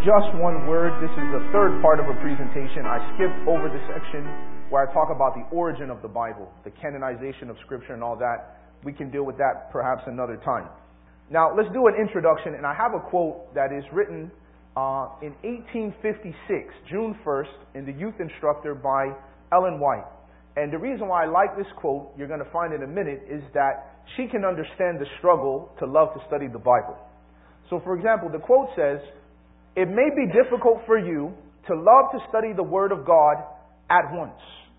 just one word. This is the third part of a presentation. I skipped over the section where I talk about the origin of the Bible, the canonization of Scripture and all that. We can deal with that perhaps another time. Now, let's do an introduction, and I have a quote that is written in 1856, June 1st, in the Youth Instructor by Ellen White. And the reason why I like this quote, you're going to find in a minute, is that she can understand the struggle to love to study the Bible. So, for example, the quote says, "It may be difficult for you to love to study the Word of God at once,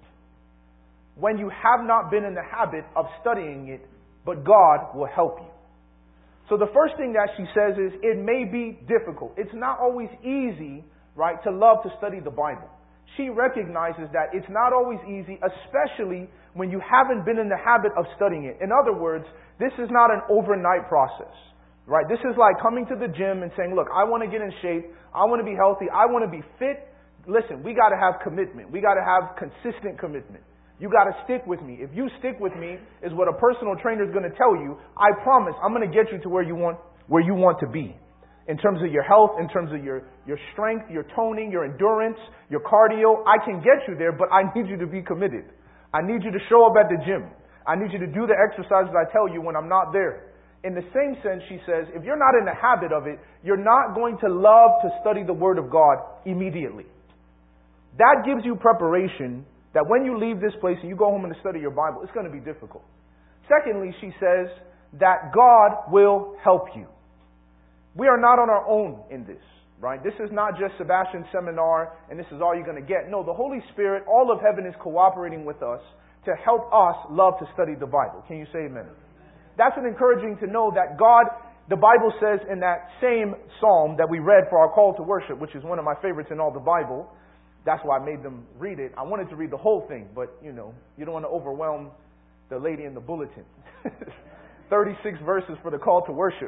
when you have not been in the habit of studying it, but God will help you." So the first thing that she says is, it may be difficult. It's not always easy, right, to love to study the Bible. She recognizes that it's not always easy, especially when you haven't been in the habit of studying it. In other words, this is not an overnight process, right? This is like coming to the gym and saying, look, I want to get in shape. I want to be healthy. I want to be fit. Listen, we got to have commitment. We got to have consistent commitment. You got to stick with me. If you stick with me, is what a personal trainer is going to tell you. I promise I'm going to get you to where you want to be. In terms of your health, in terms of your strength, your toning, your endurance, your cardio, I can get you there, but I need you to be committed. I need you to show up at the gym. I need you to do the exercises I tell you when I'm not there. In the same sense, she says, if you're not in the habit of it, you're not going to love to study the Word of God immediately. That gives you preparation that when you leave this place and you go home and study your Bible, it's going to be difficult. Secondly, she says that God will help you. We are not on our own in this, right? This is not just Sebastian's seminar and this is all you're going to get. No, the Holy Spirit, all of heaven is cooperating with us to help us love to study the Bible. Can you say amen? That's an encouraging to know that God, the Bible says in that same psalm that we read for our call to worship, which is one of my favorites in all the Bible. That's why I made them read it. I wanted to read the whole thing, but you don't want to overwhelm the lady in the bulletin. 36 verses for the call to worship.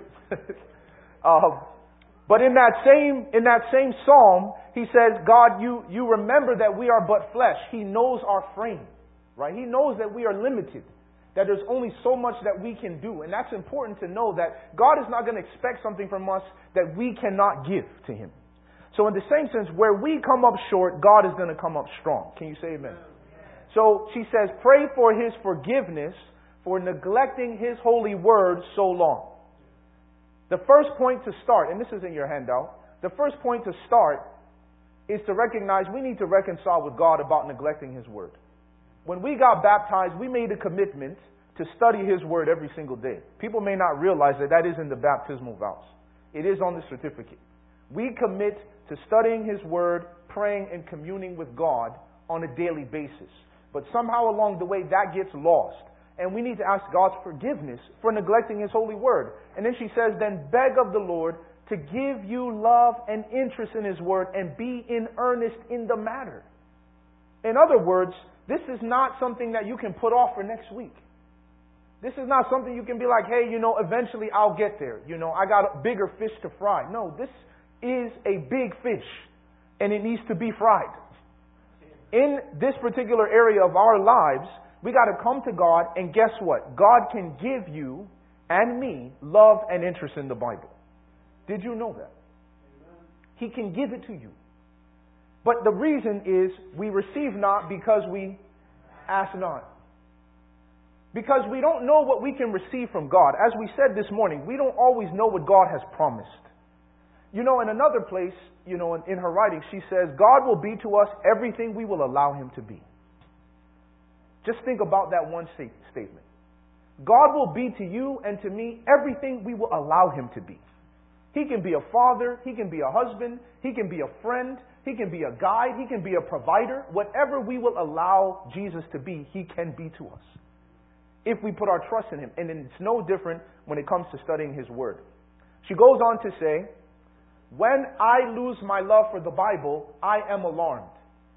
But in that same psalm, he says, God, you remember that we are but flesh. He knows our frame, right? He knows that we are limited, that there's only so much that we can do. And that's important to know, that God is not going to expect something from us that we cannot give to Him. So in the same sense, where we come up short, God is going to come up strong. Can you say amen? So she says, pray for His forgiveness for neglecting His holy word so long. The first point to start, and this is in your handout, the first point to start is to recognize we need to reconcile with God about neglecting His word. When we got baptized, we made a commitment to study His word every single day. People may not realize that is in the baptismal vows. It is on the certificate. We commit to studying His word, praying and communing with God on a daily basis. But somehow along the way that gets lost. And we need to ask God's forgiveness for neglecting His holy word. And then she says, then beg of the Lord to give you love and interest in His word and be in earnest in the matter. In other words, this is not something that you can put off for next week. This is not something you can be like, hey, eventually I'll get there. I got bigger fish to fry. No, this is a big fish and it needs to be fried. In this particular area of our lives, we got to come to God, and guess what? God can give you and me love and interest in the Bible. Did you know that? He can give it to you. But the reason is we receive not because we ask not. Because we don't know what we can receive from God. As we said this morning, we don't always know what God has promised. In another place, in her writing, she says, God will be to us everything we will allow Him to be. Just think about that one statement. God will be to you and to me everything we will allow Him to be. He can be a father. He can be a husband. He can be a friend. He can be a guide. He can be a provider. Whatever we will allow Jesus to be, He can be to us, if we put our trust in Him. And it's no different when it comes to studying His Word. She goes on to say, when I lose my love for the Bible, I am alarmed.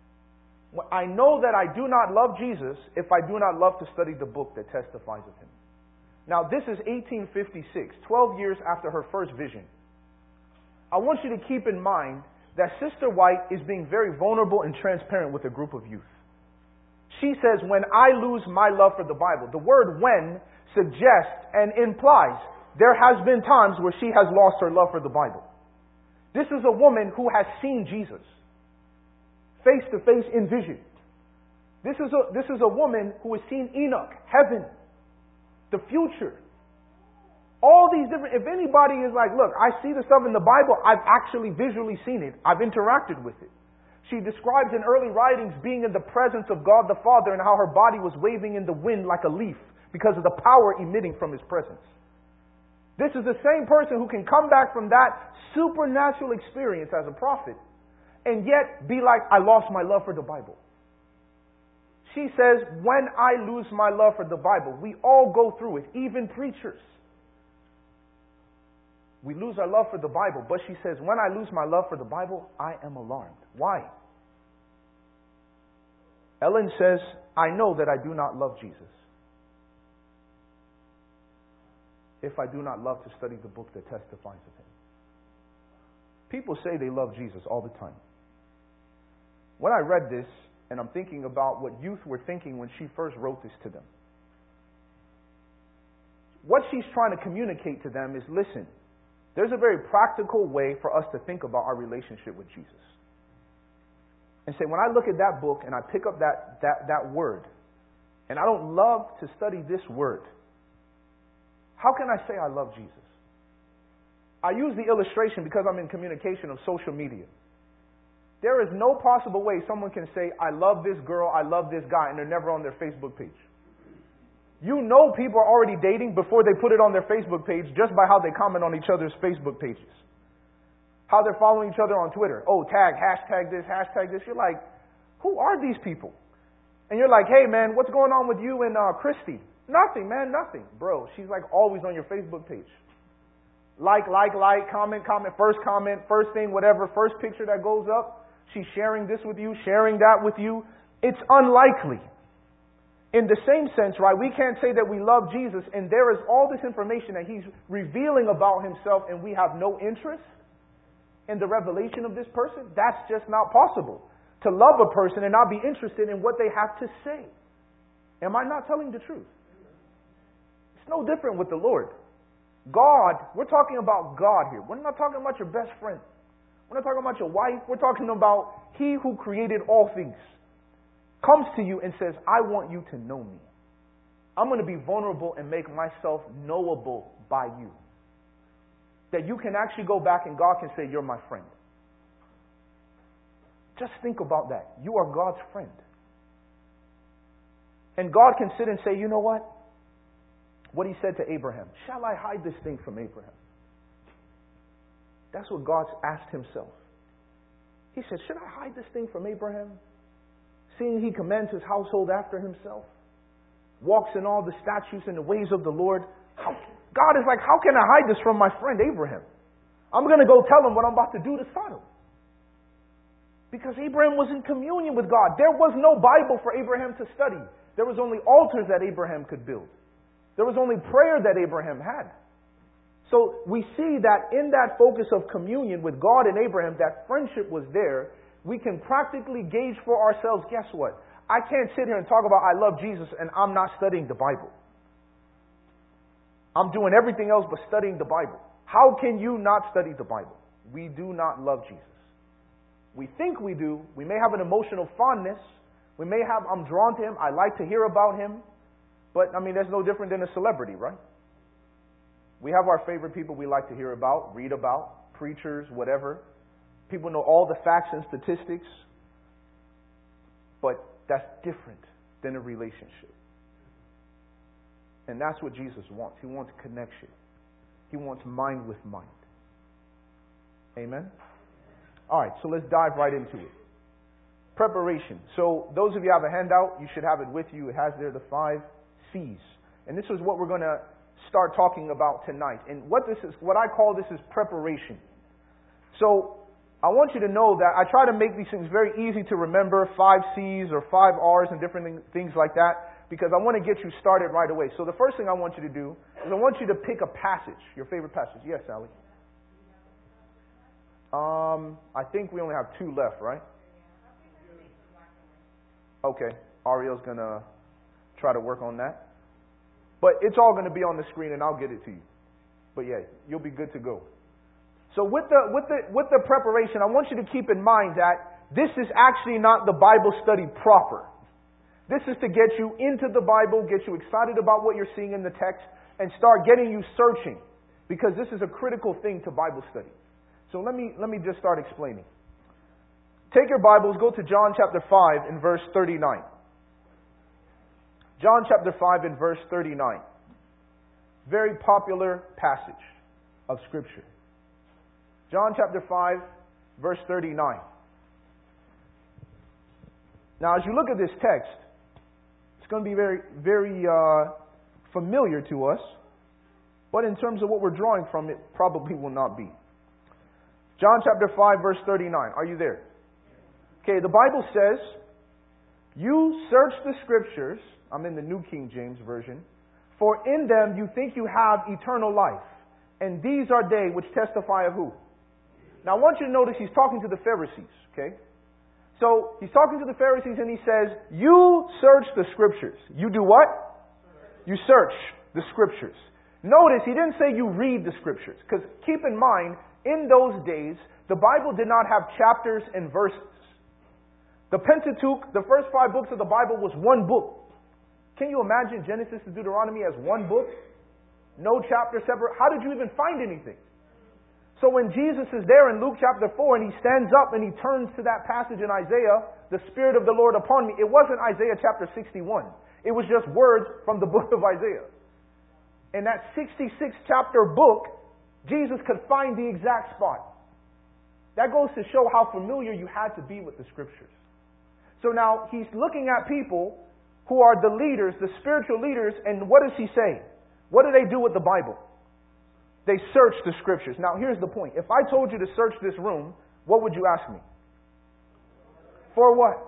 I know that I do not love Jesus if I do not love to study the book that testifies of Him. Now, this is 1856, 12 years after her first vision. I want you to keep in mind that Sister White is being very vulnerable and transparent with a group of youth. She says, when I lose my love for the Bible, the word when suggests and implies there has been times where she has lost her love for the Bible. This is a woman who has seen Jesus face to face in vision. This is a woman who has seen Enoch, heaven, the future. All these different, if anybody is like, look, I see the stuff in the Bible, I've actually visually seen it. I've interacted with it. She describes in early writings being in the presence of God the Father and how her body was waving in the wind like a leaf because of the power emitting from His presence. This is the same person who can come back from that supernatural experience as a prophet and yet be like, I lost my love for the Bible. She says, when I lose my love for the Bible, we all go through it, even preachers. We lose our love for the Bible, but she says, when I lose my love for the Bible, I am alarmed. Why? Ellen says, I know that I do not love Jesus if I do not love to study the book that testifies of Him. People say they love Jesus all the time. When I read this, and I'm thinking about what youth were thinking when she first wrote this to them, what she's trying to communicate to them is, listen, there's a very practical way for us to think about our relationship with Jesus. And say, when I look at that book and I pick up that word, and I don't love to study this word, how can I say I love Jesus? I use the illustration because I'm in communication of social media. There is no possible way someone can say, I love this girl, I love this guy, and they're never on their Facebook page. You know people are already dating before they put it on their Facebook page just by how they comment on each other's Facebook pages. How they're following each other on Twitter. Oh, hashtag this, hashtag this. You're like, who are these people? And you're like, hey man, what's going on with you and Christy? Nothing, man, nothing. Bro, she's like always on your Facebook page. Like, comment, first thing, whatever, first picture that goes up. She's sharing this with you, sharing that with you. It's unlikely. In the same sense, right, we can't say that we love Jesus and there is all this information that He's revealing about Himself and we have no interest in the revelation of this person. That's just not possible. To love a person and not be interested in what they have to say. Am I not telling the truth? It's no different with the Lord. God, we're talking about God here. We're not talking about your best friend. We're not talking about your wife. We're talking about He who created all things. Comes to you and says, I want you to know me. I'm going to be vulnerable and make myself knowable by you. That you can actually go back and God can say, you're my friend. Just think about that. You are God's friend. And God can sit and say, you know what? What He said to Abraham. Shall I hide this thing from Abraham? That's what God asked Himself. He said, should I hide this thing from Abraham? Seeing he commands his household after himself, walks in all the statutes and the ways of the Lord. God is like, how can I hide this from my friend Abraham? I'm going to go tell him what I'm about to do to Sodom. Because Abraham was in communion with God. There was no Bible for Abraham to study. There was only altars that Abraham could build. There was only prayer that Abraham had. So we see that in that focus of communion with God and Abraham, that friendship was there. We can practically gauge for ourselves, guess what? I can't sit here and talk about I love Jesus and I'm not studying the Bible. I'm doing everything else but studying the Bible. How can you not study the Bible? We do not love Jesus. We think we do. We may have an emotional fondness. We may have, I'm drawn to Him. I like to hear about Him. But, I mean, that's no different than a celebrity, right? We have our favorite people we like to hear about, read about, preachers, whatever. People know all the facts and statistics. But that's different than a relationship. And that's what Jesus wants. He wants connection. He wants mind with mind. Amen? All right, so let's dive right into it. Preparation. So those of you who have a handout, you should have it with you. It has there the 5 C's. And this is what we're going to start talking about tonight. And what I call this is preparation. So I want you to know that I try to make these things very easy to remember, 5 C's or 5 R's and different things like that, because I want to get you started right away. So the first thing I want you to do is I want you to pick a passage, your favorite passage. Yes, Sally? I think we only have 2 left, right? Okay. Ariel's going to try to work on that. But it's all going to be on the screen and I'll get it to you. But yeah, you'll be good to go. So with the preparation, I want you to keep in mind that this is actually not the Bible study proper. This is to get you into the Bible, get you excited about what you're seeing in the text, and start getting you searching, because this is a critical thing to Bible study. So let me just start explaining. Take your Bibles, go to John chapter 5 and verse 39. John chapter 5 and verse 39. Very popular passage of Scripture. John chapter 5, verse 39. Now, as you look at this text, it's going to be very, very familiar to us, but in terms of what we're drawing from, it probably will not be. John chapter 5, verse 39. Are you there? Okay, the Bible says, "You search the Scriptures," I'm in the New King James Version, "for in them you think you have eternal life, and these are they which testify of" who? Now I want you to notice he's talking to the Pharisees, okay? So he's talking to the Pharisees and he says, "You search the Scriptures." You do what? You search the Scriptures. Notice he didn't say you read the Scriptures, because keep in mind, in those days, the Bible did not have chapters and verses. The Pentateuch, the first 5 books of the Bible, was one book. Can you imagine Genesis to Deuteronomy as one book? No chapter separate. How did you even find anything? So when Jesus is there in Luke chapter 4 and he stands up and he turns to that passage in Isaiah, "The Spirit of the Lord upon me," it wasn't Isaiah chapter 61. It was just words from the book of Isaiah. In that 66 chapter book, Jesus could find the exact spot. That goes to show how familiar you had to be with the Scriptures. So now he's looking at people who are the leaders, the spiritual leaders, and what does he say? What do they do with the Bible? They search the Scriptures. Now here's the point. If I told you to search this room, what would you ask me? For what?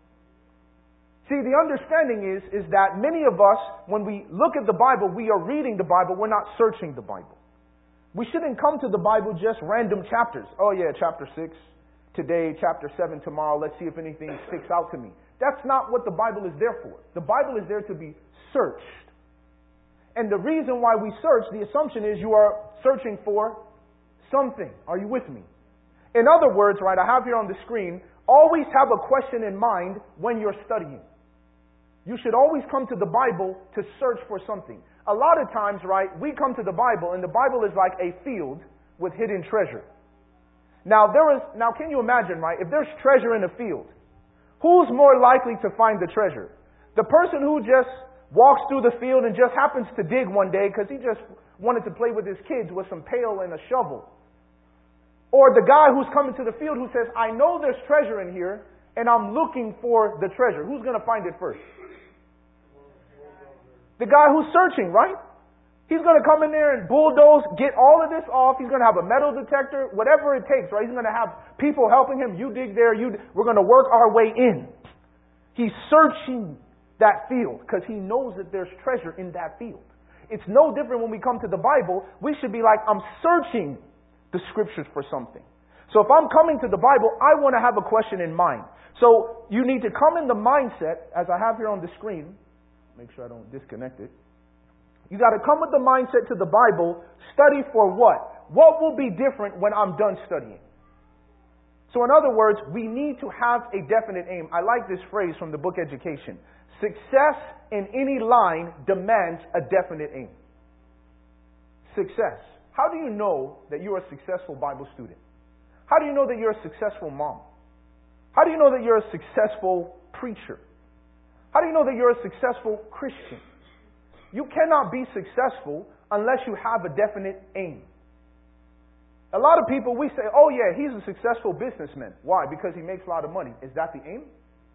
See, the understanding is that many of us, when we look at the Bible, we are reading the Bible, we're not searching the Bible. We shouldn't come to the Bible just random chapters. Oh yeah, chapter 6 today, chapter 7 tomorrow, let's see if anything sticks out to me. That's not what the Bible is there for. The Bible is there to be searched. And the reason why we search, the assumption is you are searching for something. Are you with me? In other words, right, I have here on the screen, always have a question in mind when you're studying. You should always come to the Bible to search for something. A lot of times, right, we come to the Bible and the Bible is like a field with hidden treasure. Now can you imagine, right, if there's treasure in a field, who's more likely to find the treasure? The person who just walks through the field and just happens to dig one day because he just wanted to play with his kids with some pail and a shovel. Or the guy who's coming to the field who says, "I know there's treasure in here and I'm looking for the treasure." Who's going to find it first? The guy who's searching, right? He's going to come in there and bulldoze, get all of this off. He's going to have a metal detector, whatever it takes, right? He's going to have people helping him. You dig there, we're going to work our way in. He's searching that field because he knows that there's treasure in that field. It's no different when we come to the Bible. We should be like, I'm searching the Scriptures for something. So if I'm coming to the Bible, I want to have a question in mind. So you need to come in the mindset, as I have here on the screen. Make sure I don't disconnect it. You got to come with the mindset to the Bible. Study for what? What will be different when I'm done studying? So in other words, we need to have a definite aim. I like this phrase from the book Education. Success in any line demands a definite aim. Success. How do you know that you're a successful Bible student? How do you know that you're a successful mom? How do you know that you're a successful preacher? How do you know that you're a successful Christian? You cannot be successful unless you have a definite aim. A lot of people, we say, "Oh yeah, he's a successful businessman." Why? Because he makes a lot of money. Is that the aim?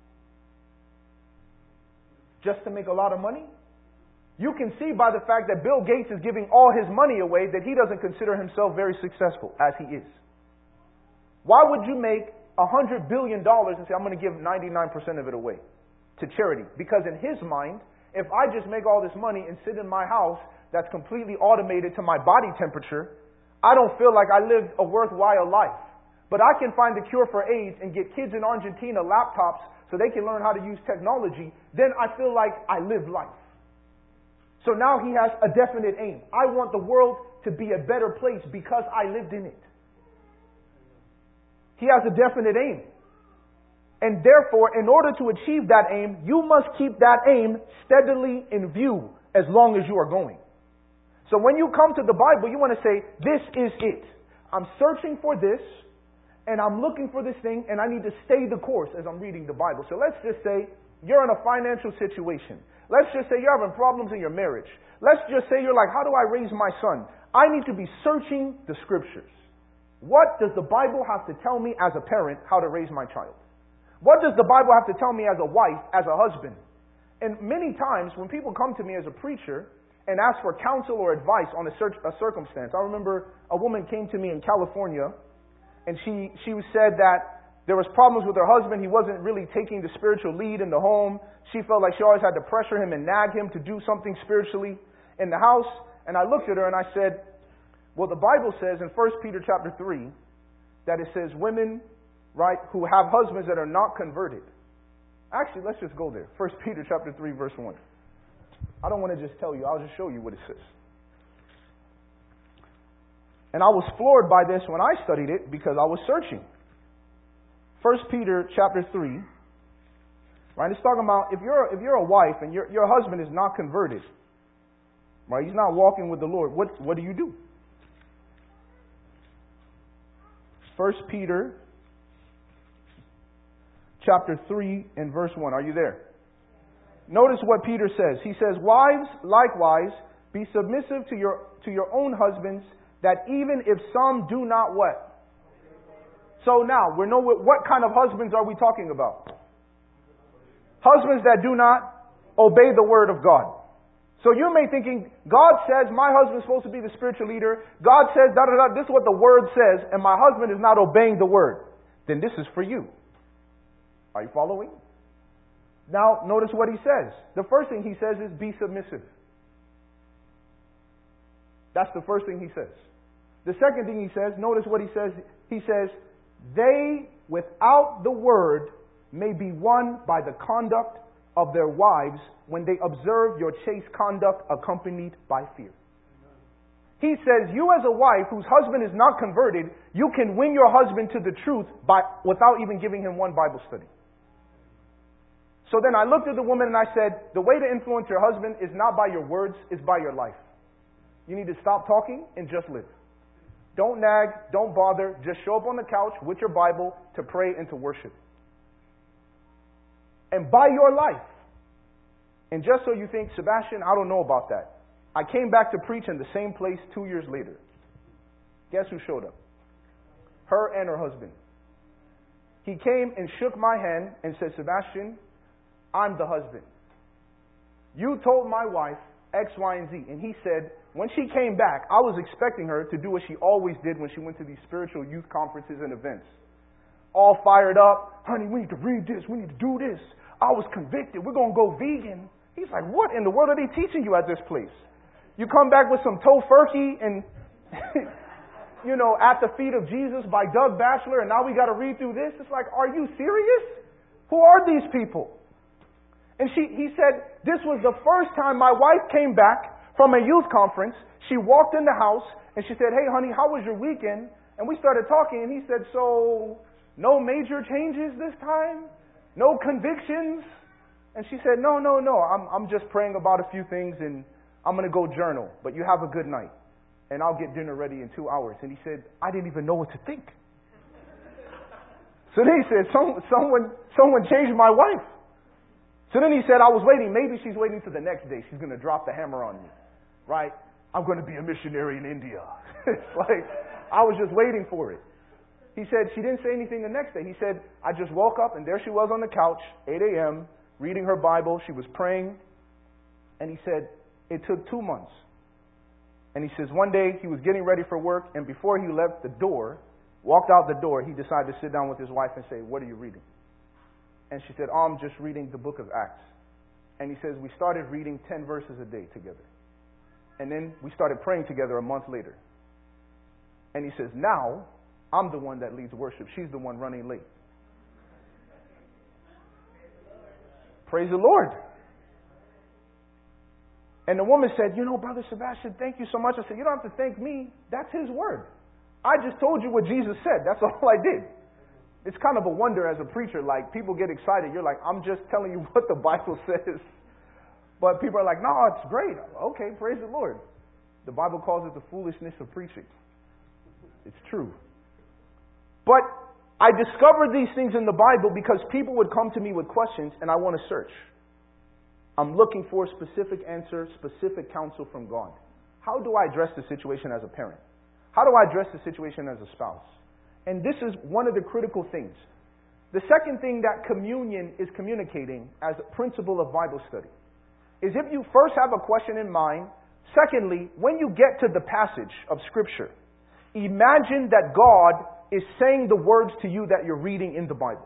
Just to make a lot of money? You can see by the fact that Bill Gates is giving all his money away that he doesn't consider himself very successful, as he is. Why would you make $100 billion and say, "I'm going to give 99% of it away to charity"? Because in his mind, if I just make all this money and sit in my house that's completely automated to my body temperature, I don't feel like I lived a worthwhile life. But I can find the cure for AIDS and get kids in Argentina laptops so they can learn how to use technology, then I feel like I lived life. So now he has a definite aim. I want the world to be a better place because I lived in it. He has a definite aim. And therefore, in order to achieve that aim, you must keep that aim steadily in view as long as you are going. So when you come to the Bible, you want to say, this is it. I'm searching for this, and I'm looking for this thing, and I need to stay the course as I'm reading the Bible. So let's just say you're in a financial situation. Let's just say you're having problems in your marriage. Let's just say you're like, how do I raise my son? I need to be searching the Scriptures. What does the Bible have to tell me as a parent how to raise my child? What does the Bible have to tell me as a wife, as a husband? And many times when people come to me as a preacher and ask for counsel or advice on a circumstance, I remember a woman came to me in California, and she said that there was problems with her husband. He wasn't really taking the spiritual lead in the home. She felt like she always had to pressure him and nag him to do something spiritually in the house. And I looked at her and I said, well, the Bible says in 1 Peter chapter 3 that it says women, right, who have husbands that are not converted. Actually, let's just go there. 1 Peter chapter 3 verse 1. I don't want to just tell you. I'll just show you what it says. And I was floored by this when I studied it because I was searching. 1 Peter chapter 3, right? It's talking about if you're a wife and your husband is not converted, right? He's not walking with the Lord. What do you do? 1 Peter chapter 3 and verse 1. Are you there? Notice what Peter says. He says, wives, likewise, be submissive to your own husbands, that even if some do not what? So now, we know what kind of husbands are we talking about? Husbands that do not obey the word of God. So you may be thinking, God says my husband's supposed to be the spiritual leader. God says, this is what the word says, and my husband is not obeying the word. Then this is for you. Are you following? Now, notice what he says. The first thing he says is be submissive. That's the first thing he says. The second thing he says, notice what he says. He says, they without the word may be won by the conduct of their wives when they observe your chaste conduct accompanied by fear. He says, you as a wife whose husband is not converted, you can win your husband to the truth without even giving him one Bible study. So then I looked at the woman and I said, the way to influence your husband is not by your words, it's by your life. You need to stop talking and just live. Don't nag, don't bother, just show up on the couch with your Bible to pray and to worship. And by your life. And just so you think, Sebastian, I don't know about that. I came back to preach in the same place 2 years later. Guess who showed up? Her and her husband. He came and shook my hand and said, Sebastian, I'm the husband. You told my wife X, Y, and Z. And he said, when she came back, I was expecting her to do what she always did when she went to these spiritual youth conferences and events. All fired up. Honey, we need to read this. We need to do this. I was convicted. We're going to go vegan. He's like, what in the world are they teaching you at this place? You come back with some tofurkey and, At the Feet of Jesus by Doug Batchelor, and now we got to read through this. It's like, are you serious? Who are these people? And he said, this was the first time my wife came back from a youth conference. She walked in the house and she said, hey, honey, how was your weekend? And we started talking and he said, so no major changes this time? No convictions? And she said, no. I'm just praying about a few things and I'm going to go journal. But you have a good night. And I'll get dinner ready in 2 hours. And he said, I didn't even know what to think. So then he said, someone changed my wife. So then he said, I was waiting. Maybe she's waiting to the next day. She's going to drop the hammer on me. Right? I'm going to be a missionary in India. It's like, I was just waiting for it. He said, she didn't say anything the next day. He said, I just woke up and there she was on the couch, 8 a.m., reading her Bible. She was praying. And he said, it took 2 months. And he says, one day he was getting ready for work, and before he left the door, walked out the door, he decided to sit down with his wife and say, what are you reading? And she said, I'm just reading the book of Acts. And he says, we started reading 10 verses a day together. And then we started praying together a month later. And he says, now, I'm the one that leads worship. She's the one running late. Praise the Lord. And the woman said, Brother Sebastian, thank you so much. I said, you don't have to thank me. That's his word. I just told you what Jesus said. That's all I did. it's kind of a wonder as a preacher, like people get excited. You're like, I'm just telling you what the Bible says. But people are like, no, it's great. Okay, praise the Lord. The Bible calls it the foolishness of preaching. It's true. But I discovered these things in the Bible because people would come to me with questions and I want to search. I'm looking for a specific answer, specific counsel from God. How do I address the situation as a parent? How do I address the situation as a spouse? And this is one of the critical things. The second thing that communion is communicating as a principle of Bible study is if you first have a question in mind, secondly, when you get to the passage of Scripture, imagine that God is saying the words to you that you're reading in the Bible.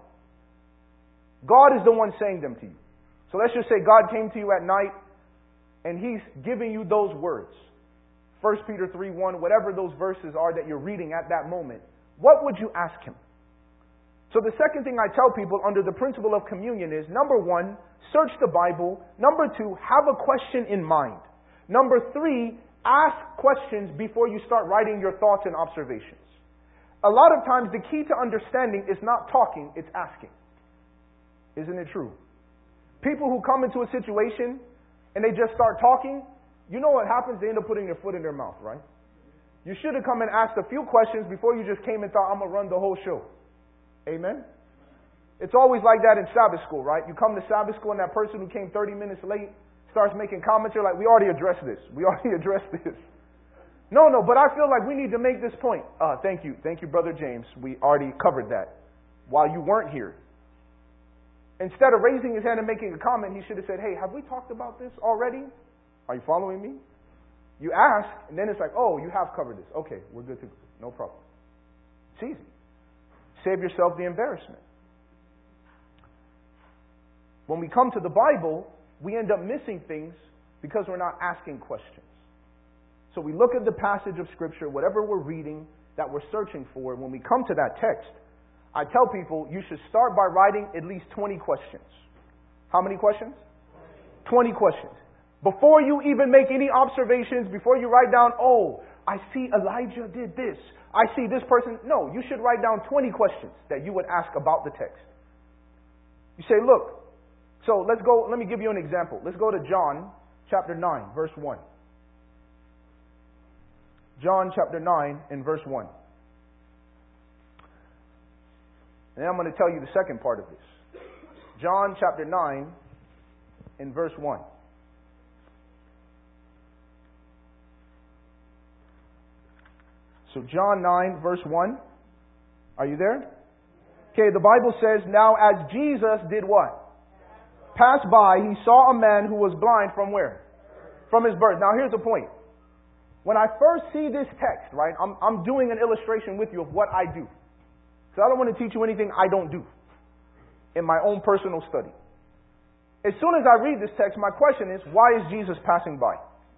God is the one saying them to you. So let's just say God came to you at night and He's giving you those words. 1 Peter 3:1, whatever those verses are that you're reading at that moment, what would you ask Him? So the second thing I tell people under the principle of communion is, number one, search the Bible. Number two, have a question in mind. Number three, ask questions before you start writing your thoughts and observations. A lot of times the key to understanding is not talking, it's asking. Isn't it true? People who come into a situation and they just start talking, you know what happens? They end up putting their foot in their mouth, right? You should have come and asked a few questions before you just came and thought, I'm going to run the whole show. Amen? It's always like that in Sabbath school, right? You come to Sabbath school and that person who came 30 minutes late starts making comments. You're like, we already addressed this. We already addressed this. No, but I feel like we need to make this point. Thank you. Thank you, Brother James. We already covered that while you weren't here. Instead of raising his hand and making a comment, he should have said, hey, have we talked about this already? Are you following me? You ask, and then it's like, oh, you have covered this. Okay, we're good to go. No problem. It's easy. Save yourself the embarrassment. When we come to the Bible, we end up missing things because we're not asking questions. So we look at the passage of Scripture, whatever we're reading, that we're searching for. When we come to that text, I tell people you should start by writing at least 20 questions. How many questions? 20 questions. Before you even make any observations, before you write down, oh, I see Elijah did this. I see this person. No, you should write down 20 questions that you would ask about the text. You say, look, so let's go, let me give you an example. Let's go to John chapter 9, verse 1. John chapter 9 and verse 1. And then I'm going to tell you the second part of this. John chapter 9 and verse 1. So John 9 verse 1. Are you there? Okay, the Bible says, now as Jesus did what? Pass by, he saw a man who was blind from where? From his birth. Now here's the point. When I first see this text, right, I'm doing an illustration with you of what I do. Because I don't want to teach you anything I don't do in my own personal study. As soon as I read this text, my question is, why is Jesus passing by?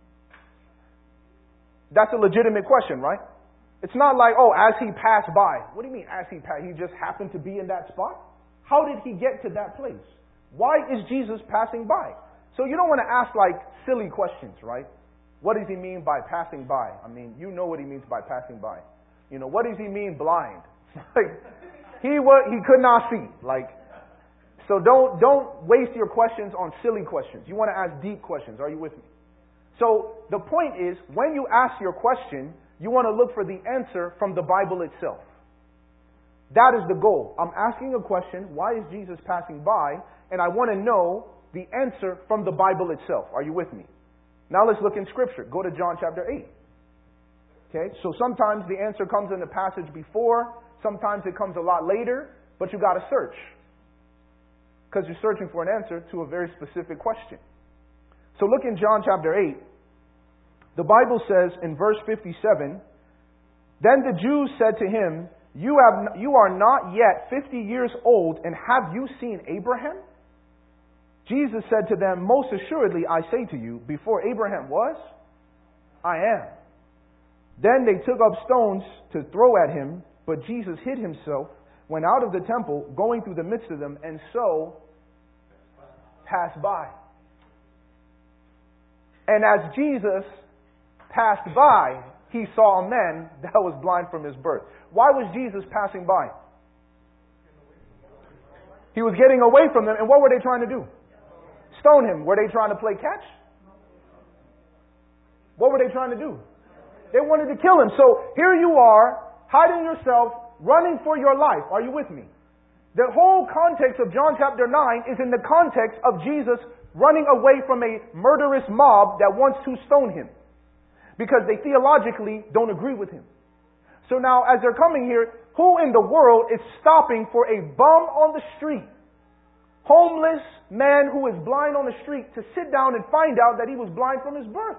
That's a legitimate question, right? It's not like, oh, as he passed by. What do you mean, as he passed? He just happened to be in that spot? How did he get to that place? Why is Jesus passing by? So you don't want to ask like silly questions, right? What does he mean by passing by? I mean, you know what he means by passing by. You know, what does he mean blind? Like, he could not see. Like, so don't waste your questions on silly questions. You want to ask deep questions. Are you with me? So the point is, when you ask your question, you want to look for the answer from the Bible itself. That is the goal. I'm asking a question, why is Jesus passing by? And I want to know the answer from the Bible itself. Are you with me? Now let's look in Scripture. Go to John chapter 8. Okay, so sometimes the answer comes in the passage before, sometimes it comes a lot later, but you got to search. Because you're searching for an answer to a very specific question. So look in John chapter 8. The Bible says in verse 57, then the Jews said to him, you are not yet 50 years old, and have you seen Abraham? Jesus said to them, most assuredly I say to you, before Abraham was, I am. Then they took up stones to throw at him, but Jesus hid himself, went out of the temple, going through the midst of them, and so passed by. And as Jesus passed by, he saw a man that was blind from his birth. Why was Jesus passing by? He was getting away from them, and what were they trying to do? Stone him. Were they trying to play catch? What were they trying to do? They wanted to kill him. So here you are, hiding yourself, running for your life. Are you with me? The whole context of John chapter 9 is in the context of Jesus running away from a murderous mob that wants to stone him, because they theologically don't agree with him. So now, as they're coming here, who in the world is stopping for a bum on the street, homeless man who is blind on the street, to sit down and find out that he was blind from his birth?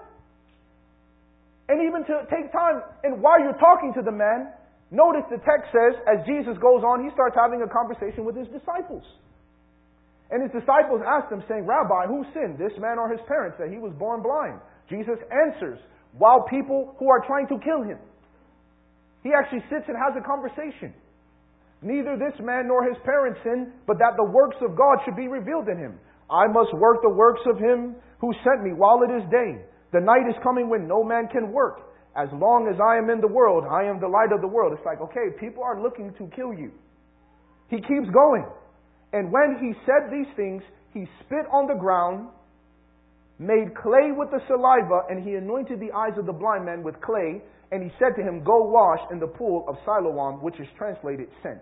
And even to take time, and while you're talking to the man, notice the text says, as Jesus goes on, he starts having a conversation with his disciples. And his disciples ask him, saying, Rabbi, who sinned, this man or his parents, that he was born blind? Jesus answers, while people who are trying to kill him. He actually sits and has a conversation. Neither this man nor his parents sinned, but that the works of God should be revealed in him. I must work the works of him who sent me while it is day. The night is coming when no man can work. As long as I am in the world, I am the light of the world. It's like, okay, people are looking to kill you. He keeps going. And when he said these things, he spit on the ground, made clay with the saliva, and he anointed the eyes of the blind man with clay. And he said to him, go wash in the pool of Siloam, which is translated sent.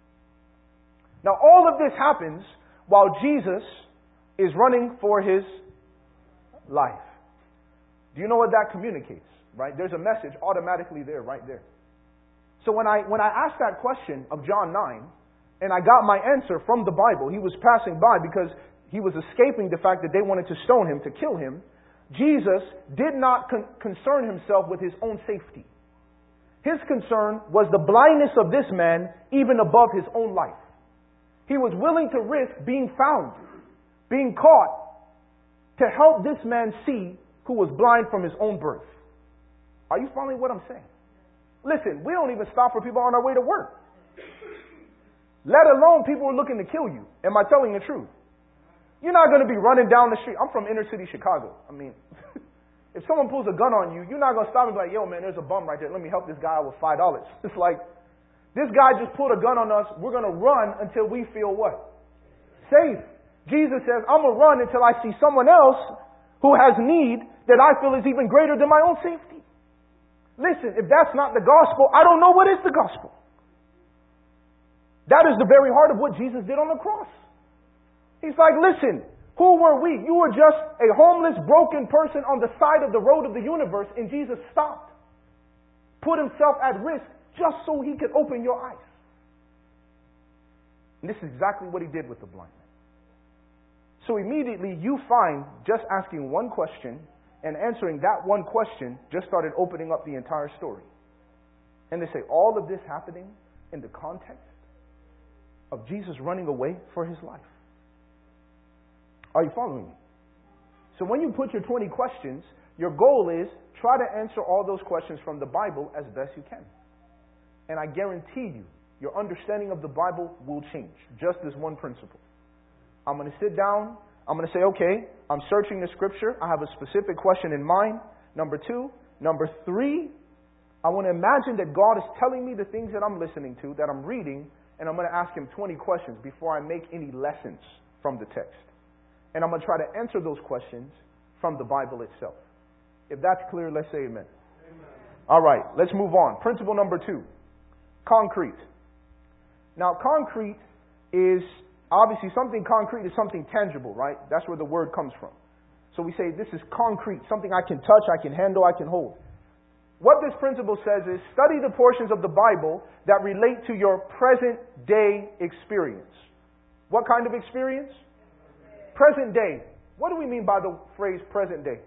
Now all of this happens while Jesus is running for his life. Do you know what that communicates? Right? There's a message automatically there, right there. So when I asked that question of John 9, and I got my answer from the Bible, he was passing by because he was escaping the fact that they wanted to stone him, to kill him. Jesus did not concern himself with his own safety. His concern was the blindness of this man even above his own life. He was willing to risk being found, being caught, to help this man see who was blind from his own birth. Are you following what I'm saying? Listen, we don't even stop for people on our way to work. Let alone people who are looking to kill you. Am I telling the truth? You're not going to be running down the street. I'm from inner city Chicago. I mean, if someone pulls a gun on you, you're not going to stop and be like, yo, man, there's a bum right there. Let me help this guy out with $5. It's like, this guy just pulled a gun on us. We're going to run until we feel what? Safe. Jesus says, I'm going to run until I see someone else who has need that I feel is even greater than my own safety. Listen, if that's not the gospel, I don't know what is the gospel. That is the very heart of what Jesus did on the cross. He's like, listen, who were we? You were just a homeless, broken person on the side of the road of the universe, and Jesus stopped, put himself at risk just so he could open your eyes. And this is exactly what he did with the blind man. So immediately you find just asking one question and answering that one question just started opening up the entire story. And they say all of this happening in the context of Jesus running away for his life. Are you following me? So when you put your 20 questions, your goal is try to answer all those questions from the Bible as best you can. And I guarantee you, your understanding of the Bible will change. Just this one principle. I'm going to sit down. I'm going to say, okay, I'm searching the scripture. I have a specific question in mind. Number 2. Number 3, I want to imagine that God is telling me the things that I'm listening to, that I'm reading, and I'm going to ask him 20 questions before I make any lessons from the text. And I'm going to try to answer those questions from the Bible itself. If that's clear, let's say amen. All right, let's move on. Principle number 2, concrete. Now, concrete is obviously something concrete is something tangible, right? That's where the word comes from. So we say this is concrete, something I can touch, I can handle, I can hold. What this principle says is study the portions of the Bible that relate to your present day experience. What kind of experience? Present day. What do we mean by the phrase present day?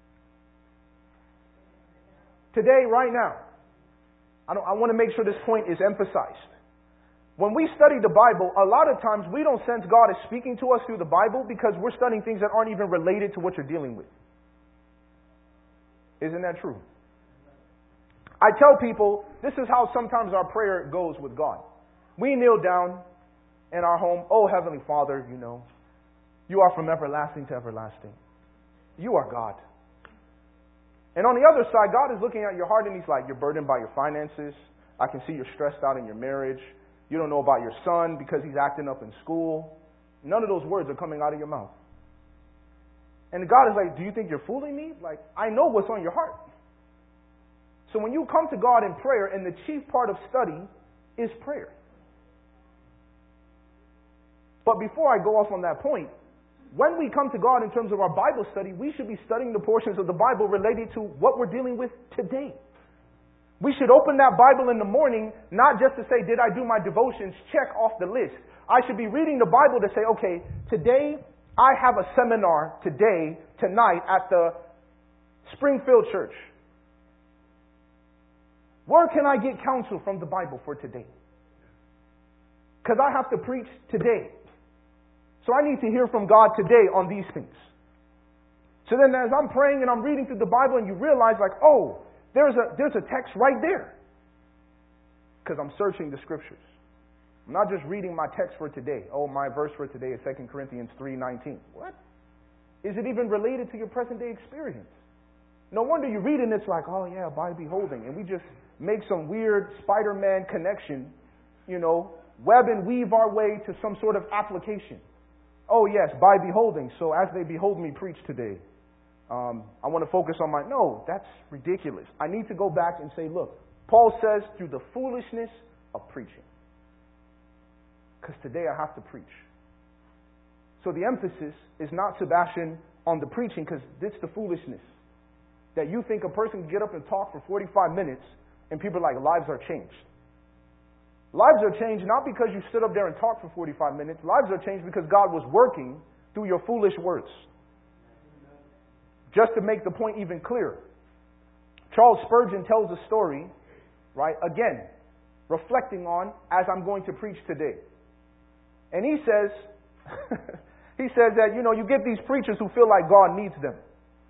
Today, right now. I want to make sure this point is emphasized. When we study the Bible, a lot of times we don't sense God is speaking to us through the Bible because we're studying things that aren't even related to what you're dealing with. Isn't that true? I tell people, this is how sometimes our prayer goes with God. We kneel down in our home, oh Heavenly Father, you know, you are from everlasting to everlasting. You are God. And on the other side, God is looking at your heart and He's like, you're burdened by your finances. I can see you're stressed out in your marriage. You don't know about your son because he's acting up in school. None of those words are coming out of your mouth. And God is like, do you think you're fooling me? Like, I know what's on your heart. So when you come to God in prayer, and the chief part of study is prayer. But before I go off on that point, when we come to God in terms of our Bible study, we should be studying the portions of the Bible related to what we're dealing with today. We should open that Bible in the morning, not just to say, did I do my devotions? Check off the list. I should be reading the Bible to say, okay, today I have a seminar tonight at the Springfield Church. Where can I get counsel from the Bible for today? Because I have to preach today. So I need to hear from God today on these things. So then as I'm praying and I'm reading through the Bible and you realize like, oh, there's a text right there. Because I'm searching the scriptures. I'm not just reading my text for today. Oh, my verse for today is 2 Corinthians 3:19. What? Is it even related to your present day experience? No wonder you read it and it's like, oh yeah, by beholding. And we just make some weird Spider-Man connection, web and weave our way to some sort of application. Oh yes, by beholding. So as they behold me preach today, I want to focus on no, that's ridiculous. I need to go back and say, look, Paul says through the foolishness of preaching. Because today I have to preach. So the emphasis is not, Sebastian, on the preaching, because it's the foolishness. That you think a person can get up and talk for 45 minutes and people are like, lives are changed. Lives are changed not because you stood up there and talked for 45 minutes. Lives are changed because God was working through your foolish words. Just to make the point even clearer. Charles Spurgeon tells a story, right, again, reflecting on as I'm going to preach today. And he says, that, you get these preachers who feel like God needs them.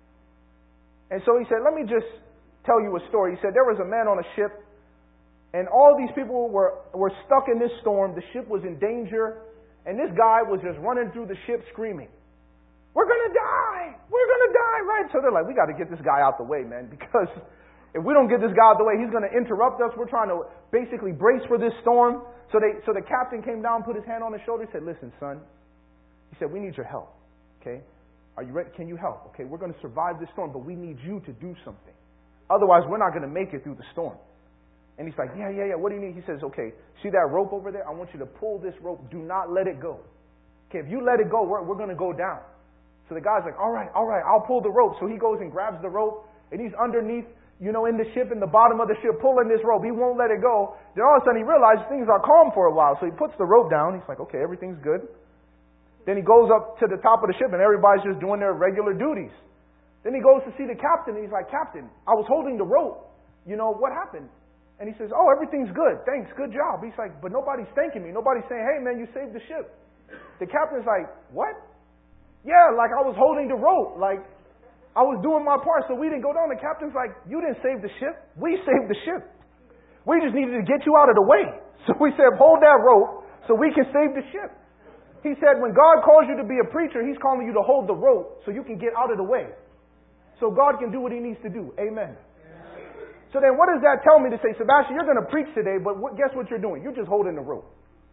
And so he said, let me just tell you a story. He said, there was a man on a ship, and all these people were stuck in this storm. The ship was in danger, and this guy was just running through the ship screaming, we're going to die! We're going to die, right? So they're like, we got to get this guy out the way, man, because if we don't get this guy out the way, he's going to interrupt us. We're trying to basically brace for this storm. So the captain came down, put his hand on his shoulder, and said, listen, son, he said, we need your help, okay? Are you ready? Can you help? Okay, we're going to survive this storm, but we need you to do something. Otherwise, we're not going to make it through the storm. And he's like, yeah, what do you need? He says, okay, see that rope over there? I want you to pull this rope. Do not let it go. Okay, if you let it go, we're going to go down. So the guy's like, all right, I'll pull the rope. So he goes and grabs the rope, and he's underneath, in the ship, in the bottom of the ship, pulling this rope. He won't let it go. Then all of a sudden he realizes things are calm for a while. So he puts the rope down. He's like, okay, everything's good. Then he goes up to the top of the ship, and everybody's just doing their regular duties. Then he goes to see the captain, and he's like, Captain, I was holding the rope. What happened? And he says, oh, everything's good. Thanks, good job. He's like, but nobody's thanking me. Nobody's saying, hey, man, you saved the ship. The captain's like, what? Yeah, like I was holding the rope. Like I was doing my part so we didn't go down. The captain's like, you didn't save the ship. We saved the ship. We just needed to get you out of the way. So we said, hold that rope so we can save the ship. He said, when God calls you to be a preacher, He's calling you to hold the rope so you can get out of the way. So God can do what He needs to do. Amen. So then what does that tell me to say, Sebastian, you're going to preach today, but guess what you're doing? You're just holding the rope.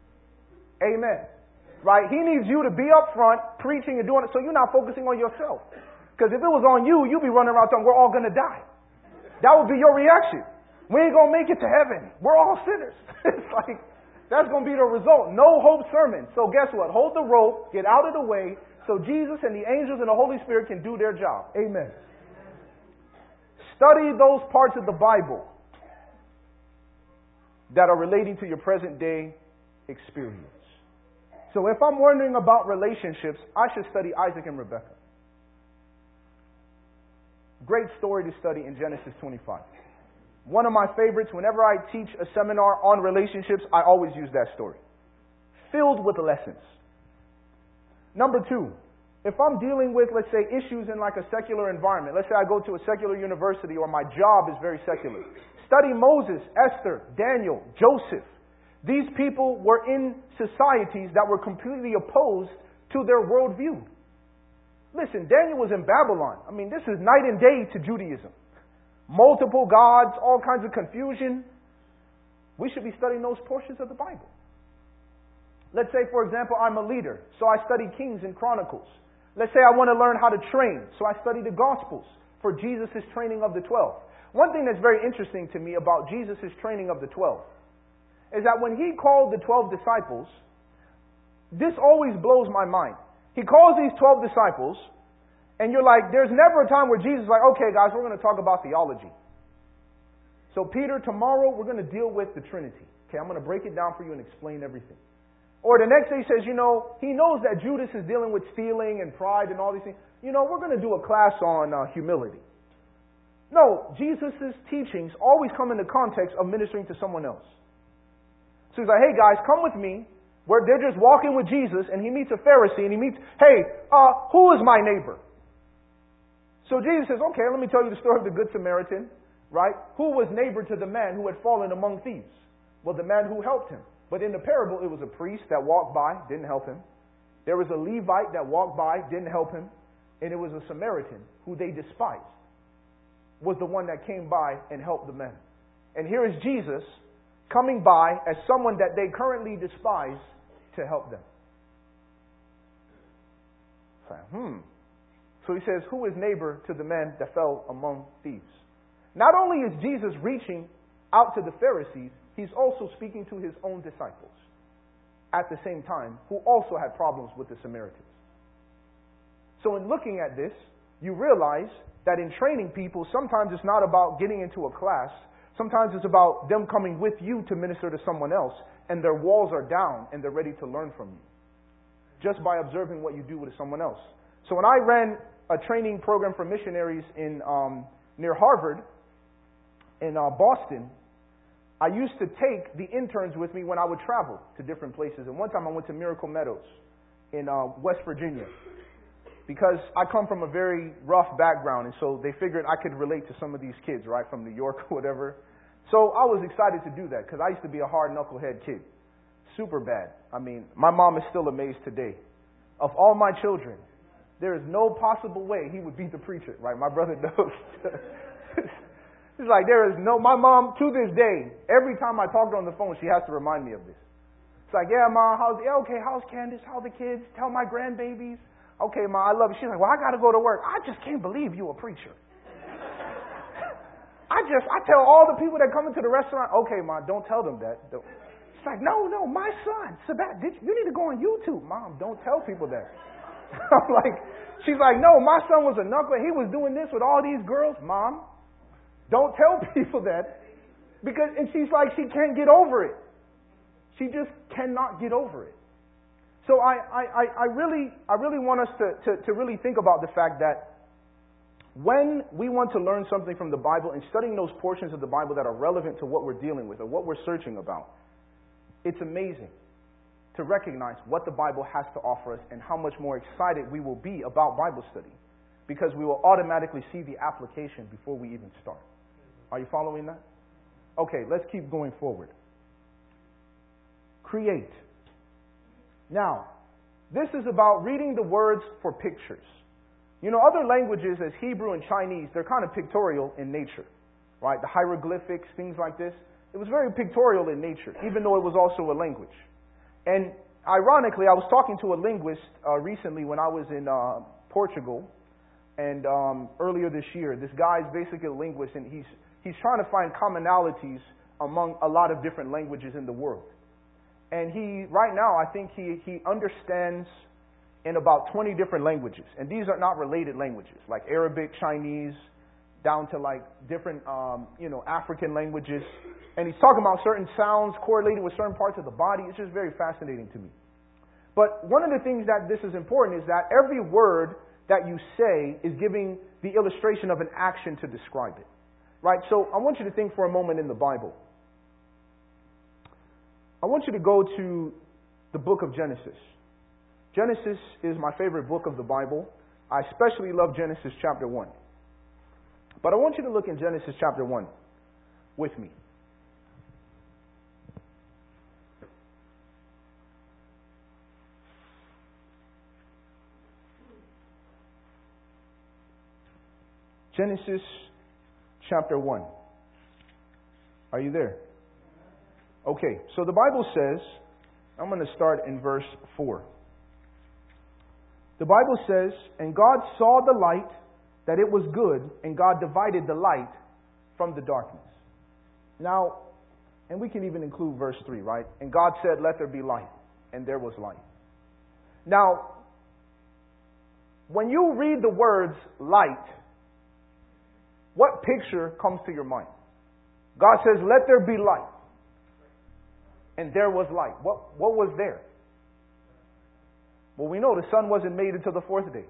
Amen. Right? He needs you to be up front, preaching and doing it, so you're not focusing on yourself. Because if it was on you, you'd be running around saying, we're all going to die. That would be your reaction. We ain't going to make it to heaven. We're all sinners. It's like, that's going to be the result. No hope sermon. So guess what? Hold the rope, get out of the way, so Jesus and the angels and the Holy Spirit can do their job. Amen. Study those parts of the Bible that are relating to your present day experience. So if I'm wondering about relationships, I should study Isaac and Rebekah. Great story to study in Genesis 25. One of my favorites, whenever I teach a seminar on relationships, I always use that story. Filled with lessons. Number two, if I'm dealing with, let's say, issues in like a secular environment, let's say I go to a secular university or my job is very secular. Study Moses, Esther, Daniel, Joseph. These people were in societies that were completely opposed to their worldview. Listen, Daniel was in Babylon. I mean, this is night and day to Judaism. Multiple gods, all kinds of confusion. We should be studying those portions of the Bible. Let's say, for example, I'm a leader, so I study Kings and Chronicles. Let's say I want to learn how to train, so I study the Gospels for Jesus' training of the 12. One thing that's very interesting to me about Jesus' training of the 12 is that when He called the 12 disciples, this always blows my mind. He calls these 12 disciples, and you're like, there's never a time where Jesus is like, okay guys, we're going to talk about theology. So Peter, tomorrow we're going to deal with the Trinity. Okay, I'm going to break it down for you and explain everything. Or the next day he says, he knows that Judas is dealing with stealing and pride and all these things. We're going to do a class on humility. No, Jesus' teachings always come in the context of ministering to someone else. So he's like, hey guys, come with me. Where they're just walking with Jesus and he meets a Pharisee and he meets, hey, who is my neighbor? So Jesus says, okay, let me tell you the story of the Good Samaritan, right? Who was neighbor to the man who had fallen among thieves? Well, the man who helped him. But in the parable, it was a priest that walked by, didn't help him. There was a Levite that walked by, didn't help him. And it was a Samaritan who they despised, was the one that came by and helped the men. And here is Jesus coming by as someone that they currently despise to help them. So he says, who is neighbor to the man that fell among thieves? Not only is Jesus reaching out to the Pharisees, He's also speaking to His own disciples at the same time, who also had problems with the Samaritans. So in looking at this, you realize that in training people, sometimes it's not about getting into a class. Sometimes it's about them coming with you to minister to someone else, and their walls are down and they're ready to learn from you, just by observing what you do with someone else. So when I ran a training program for missionaries in near Harvard, in Boston, I used to take the interns with me when I would travel to different places. And one time I went to Miracle Meadows in West Virginia, because I come from a very rough background, and so they figured I could relate to some of these kids, right, from New York or whatever. So I was excited to do that, because I used to be a hard knucklehead kid. Super bad. I mean, my mom is still amazed today. Of all my children, there is no possible way he would beat the preacher, right? My brother knows. It's like my mom, to this day, every time I talk to her on the phone, she has to remind me of this. It's like, yeah, Mom, how's Candace? How the kids? Tell my grandbabies. Okay, Ma, I love you. She's like, well, I got to go to work. I just can't believe you a preacher. I tell all the people that come into the restaurant, okay, Ma, don't tell them that. It's like, no, my son, Sebastian, you need to go on YouTube. Mom, don't tell people that. I'm like, she's like, no, my son was a knucklehead. He was doing this with all these girls. Mom, don't tell people that. And she's like, she can't get over it. She just cannot get over it. So I really want us to really think about the fact that when we want to learn something from the Bible and studying those portions of the Bible that are relevant to what we're dealing with or what we're searching about, it's amazing to recognize what the Bible has to offer us and how much more excited we will be about Bible study, because we will automatically see the application before we even start. Are you following that? Okay, let's keep going forward. Create. Now, this is about reading the words for pictures. Other languages as Hebrew and Chinese, they're kind of pictorial in nature, right? The hieroglyphics, things like this. It was very pictorial in nature, even though it was also a language. And ironically, I was talking to a linguist recently when I was in Portugal, and earlier this year. This guy's basically a linguist, and he's trying to find commonalities among a lot of different languages in the world. And right now, I think he understands in about 20 different languages. And these are not related languages, like Arabic, Chinese, down to like different, African languages. And he's talking about certain sounds correlated with certain parts of the body. It's just very fascinating to me. But one of the things that this is important is that every word that you say is giving the illustration of an action to describe it. Right? So I want you to think for a moment in the Bible. I want you to go to the book of Genesis. Genesis is my favorite book of the Bible. I especially love Genesis chapter 1. But I want you to look in Genesis chapter 1 with me. Genesis chapter 1. Are you there? Okay, so the Bible says I'm going to start in verse 4. The Bible says, "And God saw the light, that it was good, and God divided the light from the darkness." Now, and we can even include verse 3, right? "And God said, let there be light, and there was light." Now, when you read the words light, what picture comes to your mind? God says, let there be light, and there was light. What was there? Well, we know the sun wasn't made until the fourth day.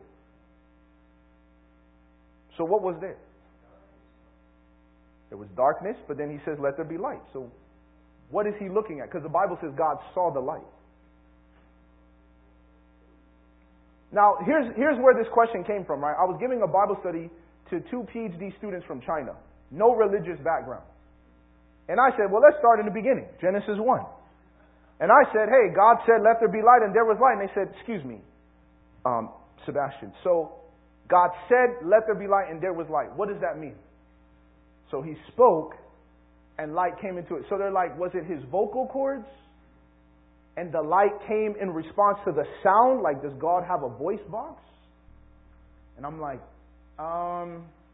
So what was there? There was darkness, but then he says, let there be light. So what is he looking at? Because the Bible says God saw the light. Now, here's where this question came from, right? I was giving a Bible study to 2 PhD students from China. No religious background. And I said, well, let's start in the beginning. Genesis 1. And I said, hey, God said, let there be light, and there was light. And they said, excuse me, Sebastian. So God said, let there be light, and there was light. What does that mean? So he spoke, and light came into it. So they're like, was it his vocal cords? And the light came in response to the sound? Like, does God have a voice box? And I'm like, I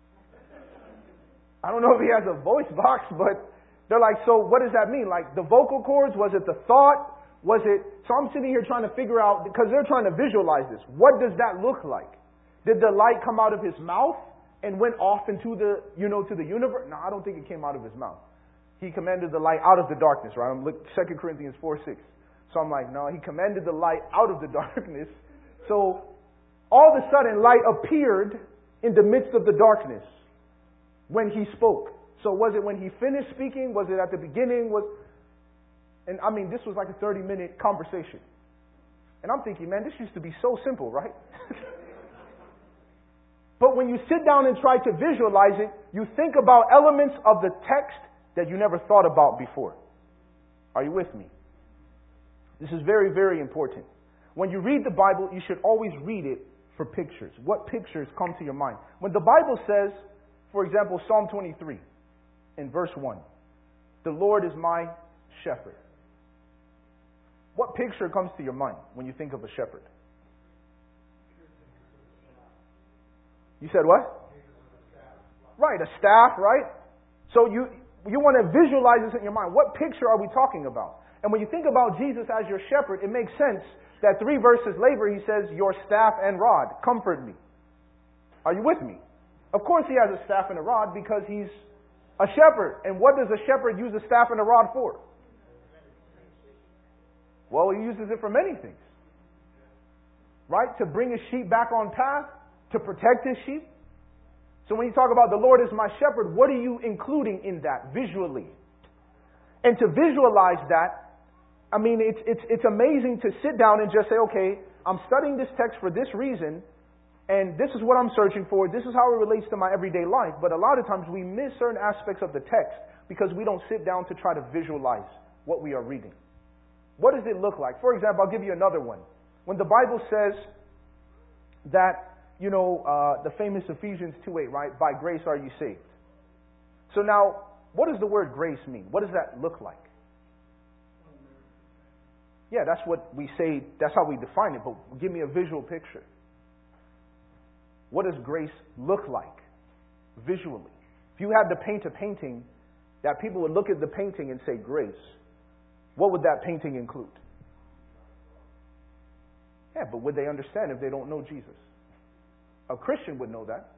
don't know if he has a voice box, but they're like, so what does that mean? Like, the vocal cords, was it the thought? Was it... So I'm sitting here trying to figure out, because they're trying to visualize this. What does that look like? Did the light come out of his mouth and went off into the, to the universe? No, I don't think it came out of his mouth. He commanded the light out of the darkness, right? I'm looking 2 Corinthians 4:6. So I'm like, no, he commanded the light out of the darkness. So all of a sudden, light appeared in the midst of the darkness when he spoke. So was it when he finished speaking? Was it at the beginning? And I mean, this was like a 30-minute conversation. And I'm thinking, man, this used to be so simple, right? But when you sit down and try to visualize it, you think about elements of the text that you never thought about before. Are you with me? This is very, very important. When you read the Bible, you should always read it for pictures. What pictures come to your mind? When the Bible says, for example, Psalm 23, in verse 1, the Lord is my shepherd. What picture comes to your mind when you think of a shepherd? You said what? Right, a staff, right? So you want to visualize this in your mind. What picture are we talking about? And when you think about Jesus as your shepherd, it makes sense that 3 verses later he says, your staff and rod comfort me. Are you with me? Of course he has a staff and a rod because he's a shepherd. And what does a shepherd use a staff and a rod for? Well, he uses it for many things. Right? To bring his sheep back on path, to protect his sheep. So when you talk about the Lord is my shepherd, what are you including in that visually? And to visualize that, I mean, it's amazing to sit down and just say, okay, I'm studying this text for this reason, and this is what I'm searching for. This is how it relates to my everyday life. But a lot of times we miss certain aspects of the text because we don't sit down to try to visualize what we are reading. What does it look like? For example, I'll give you another one. When the Bible says that, the famous Ephesians 2:8, right? By grace are you saved. So now, what does the word grace mean? What does that look like? Yeah, that's what we say. That's how we define it. But give me a visual picture. What does grace look like visually? If you had to paint a painting that people would look at the painting and say grace, what would that painting include? Yeah, but would they understand if they don't know Jesus? A Christian would know that.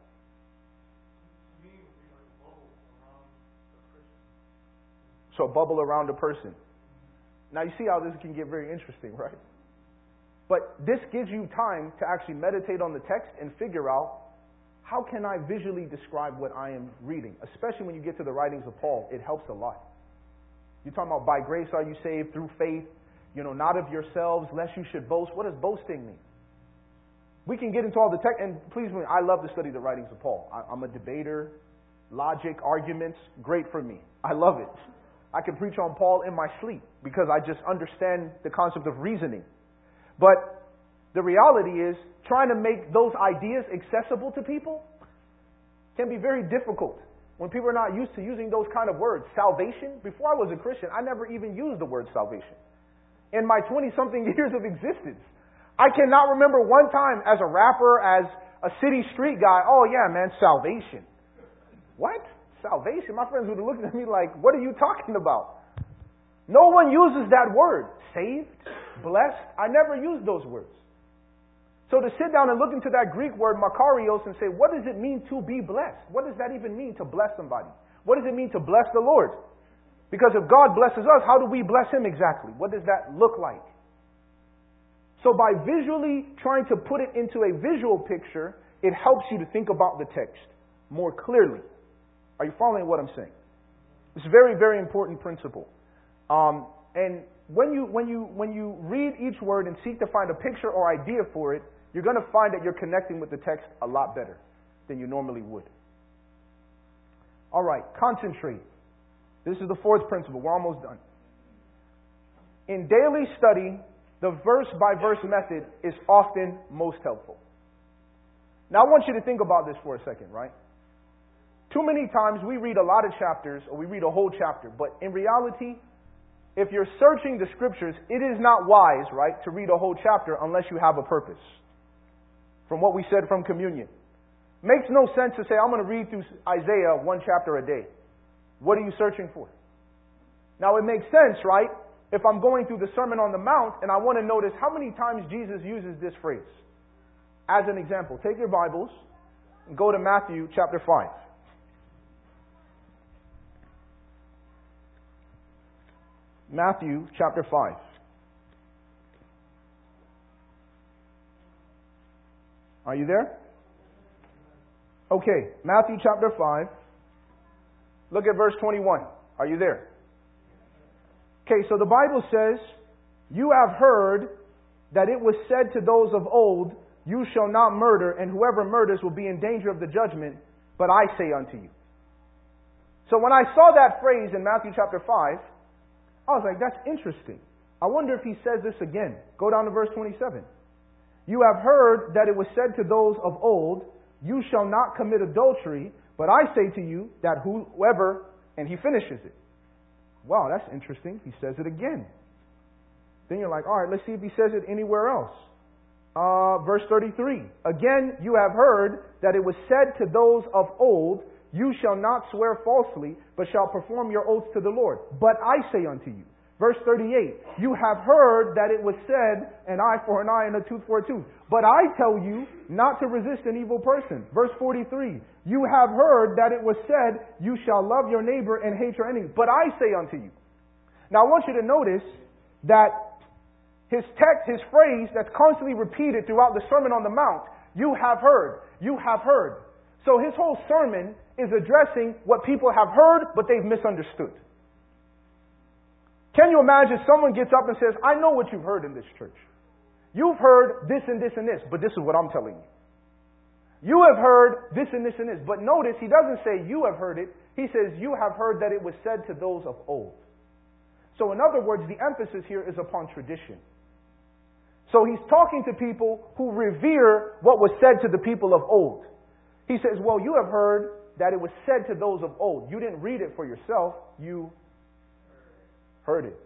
So a bubble around a person. Now you see how this can get very interesting, right? But this gives you time to actually meditate on the text and figure out, how can I visually describe what I am reading? Especially when you get to the writings of Paul, it helps a lot. You're talking about by grace are you saved through faith, not of yourselves, lest you should boast. What does boasting mean? We can get into all the text, and please, I love to study the writings of Paul. I'm a debater, logic, arguments, great for me. I love it. I can preach on Paul in my sleep because I just understand the concept of reasoning. But the reality is, trying to make those ideas accessible to people can be very difficult when people are not used to using those kind of words. Salvation, before I was a Christian, I never even used the word salvation. in my 20-something years of existence. I cannot remember one time as a rapper, as a city street guy, oh yeah, man, salvation. What? Salvation? My friends would have looked at me like, what are you talking about? No one uses that word. Saved? Blessed? I never use those words. So to sit down and look into that Greek word, makarios, and say, what does it mean to be blessed? What does that even mean to bless somebody? What does it mean to bless the Lord? Because if God blesses us, how do we bless Him exactly? What does that look like? So by visually trying to put it into a visual picture, it helps you to think about the text more clearly. Are you following what I'm saying? It's a very, very important principle. And when you read each word and seek to find a picture or idea for it, you're going to find that you're connecting with the text a lot better than you normally would. All right, concentrate. This is the fourth principle. We're almost done. In daily study, the verse-by-verse method is often most helpful. Now, I want you to think about this for a second, right? Too many times we read a lot of chapters, or we read a whole chapter, but in reality, if you're searching the scriptures, it is not wise, right, to read a whole chapter unless you have a purpose. From what we said from communion. Makes no sense to say, I'm going to read through Isaiah one chapter a day. What are you searching for? Now, it makes sense, right, if I'm going through the Sermon on the Mount and I want to notice how many times Jesus uses this phrase. As an example, take your Bibles and go to Matthew chapter 5. Matthew chapter 5. Are you there? Okay, Matthew chapter 5. Look at verse 21. Are you there? Okay, so the Bible says, you have heard that it was said to those of old, you shall not murder, and whoever murders will be in danger of the judgment, but I say unto you. So when I saw that phrase in Matthew chapter 5, I was like, that's interesting. I wonder if he says this again. Go down to verse 27. You have heard that it was said to those of old, you shall not commit adultery, but I say to you that whoever, and he finishes it. Wow, that's interesting. He says it again. Then you're like, all right, let's see if he says it anywhere else. Verse 33. Again, you have heard that it was said to those of old, you shall not swear falsely, but shall perform your oaths to the Lord. But I say unto you. Verse 38. You have heard that it was said, an eye for an eye and a tooth for a tooth. But I tell you not to resist an evil person. Verse 43. You have heard that it was said, you shall love your neighbor and hate your enemy. But I say unto you. Now I want you to notice that his text, his phrase that's constantly repeated throughout the Sermon on the Mount, you have heard, you have heard. So his whole sermon is addressing what people have heard, but they've misunderstood. Can you imagine someone gets up and says, I know what you've heard in this church. You've heard this and this and this, but this is what I'm telling you. You have heard this and this and this. But notice, he doesn't say you have heard it. He says you have heard that it was said to those of old. So in other words, the emphasis here is upon tradition. So he's talking to people who revere what was said to the people of old. He says, well, you have heard that it was said to those of old. You didn't read it for yourself. You heard it.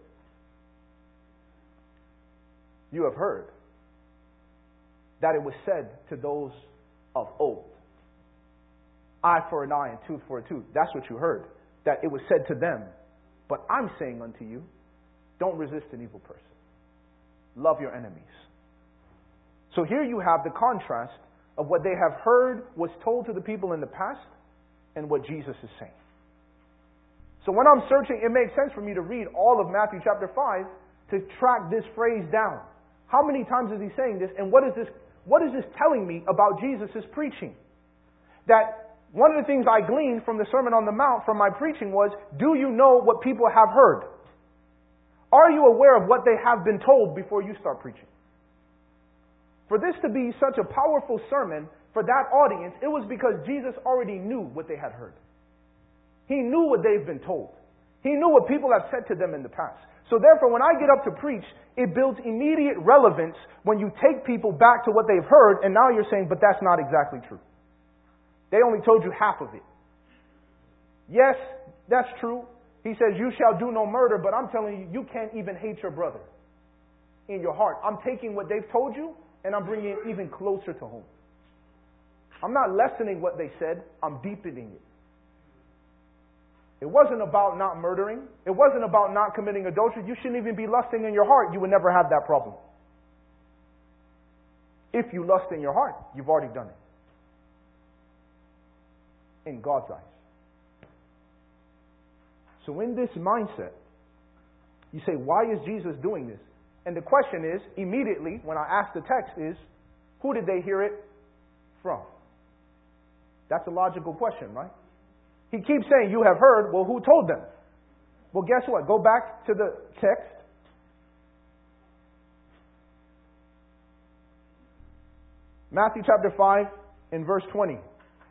You have heard that it was said to those of old. Eye for an eye and tooth for a tooth. That's what you heard. That it was said to them. But I'm saying unto you, don't resist an evil person. Love your enemies. So here you have the contrast of what they have heard was told to the people in the past and what Jesus is saying. So when I'm searching, it makes sense for me to read all of Matthew chapter 5 to track this phrase down. How many times is he saying this, and what is this telling me about Jesus' preaching? That one of the things I gleaned from the Sermon on the Mount from my preaching was, do you know what people have heard? Are you aware of what they have been told before you start preaching? For this to be such a powerful sermon for that audience, it was because Jesus already knew what they had heard. He knew what they've been told. He knew what people have said to them in the past. So therefore, when I get up to preach, it builds immediate relevance when you take people back to what they've heard, and now you're saying, but that's not exactly true. They only told you half of it. Yes, that's true. He says, you shall do no murder, but I'm telling you, you can't even hate your brother. in your heart. I'm taking what they've told you and I'm bringing it even closer to home. I'm not lessening what they said, I'm deepening it. It wasn't about not murdering. It wasn't about not committing adultery. You shouldn't even be lusting in your heart. You would never have that problem. If you lust in your heart, you've already done it. In God's eyes. So in this mindset, you say, why is Jesus doing this? And the question is, immediately, when I ask the text is, who did they hear it from? That's a logical question, right? He keeps saying, you have heard. Well, who told them? Well, guess what? Go back to the text. Matthew chapter 5 and verse 20.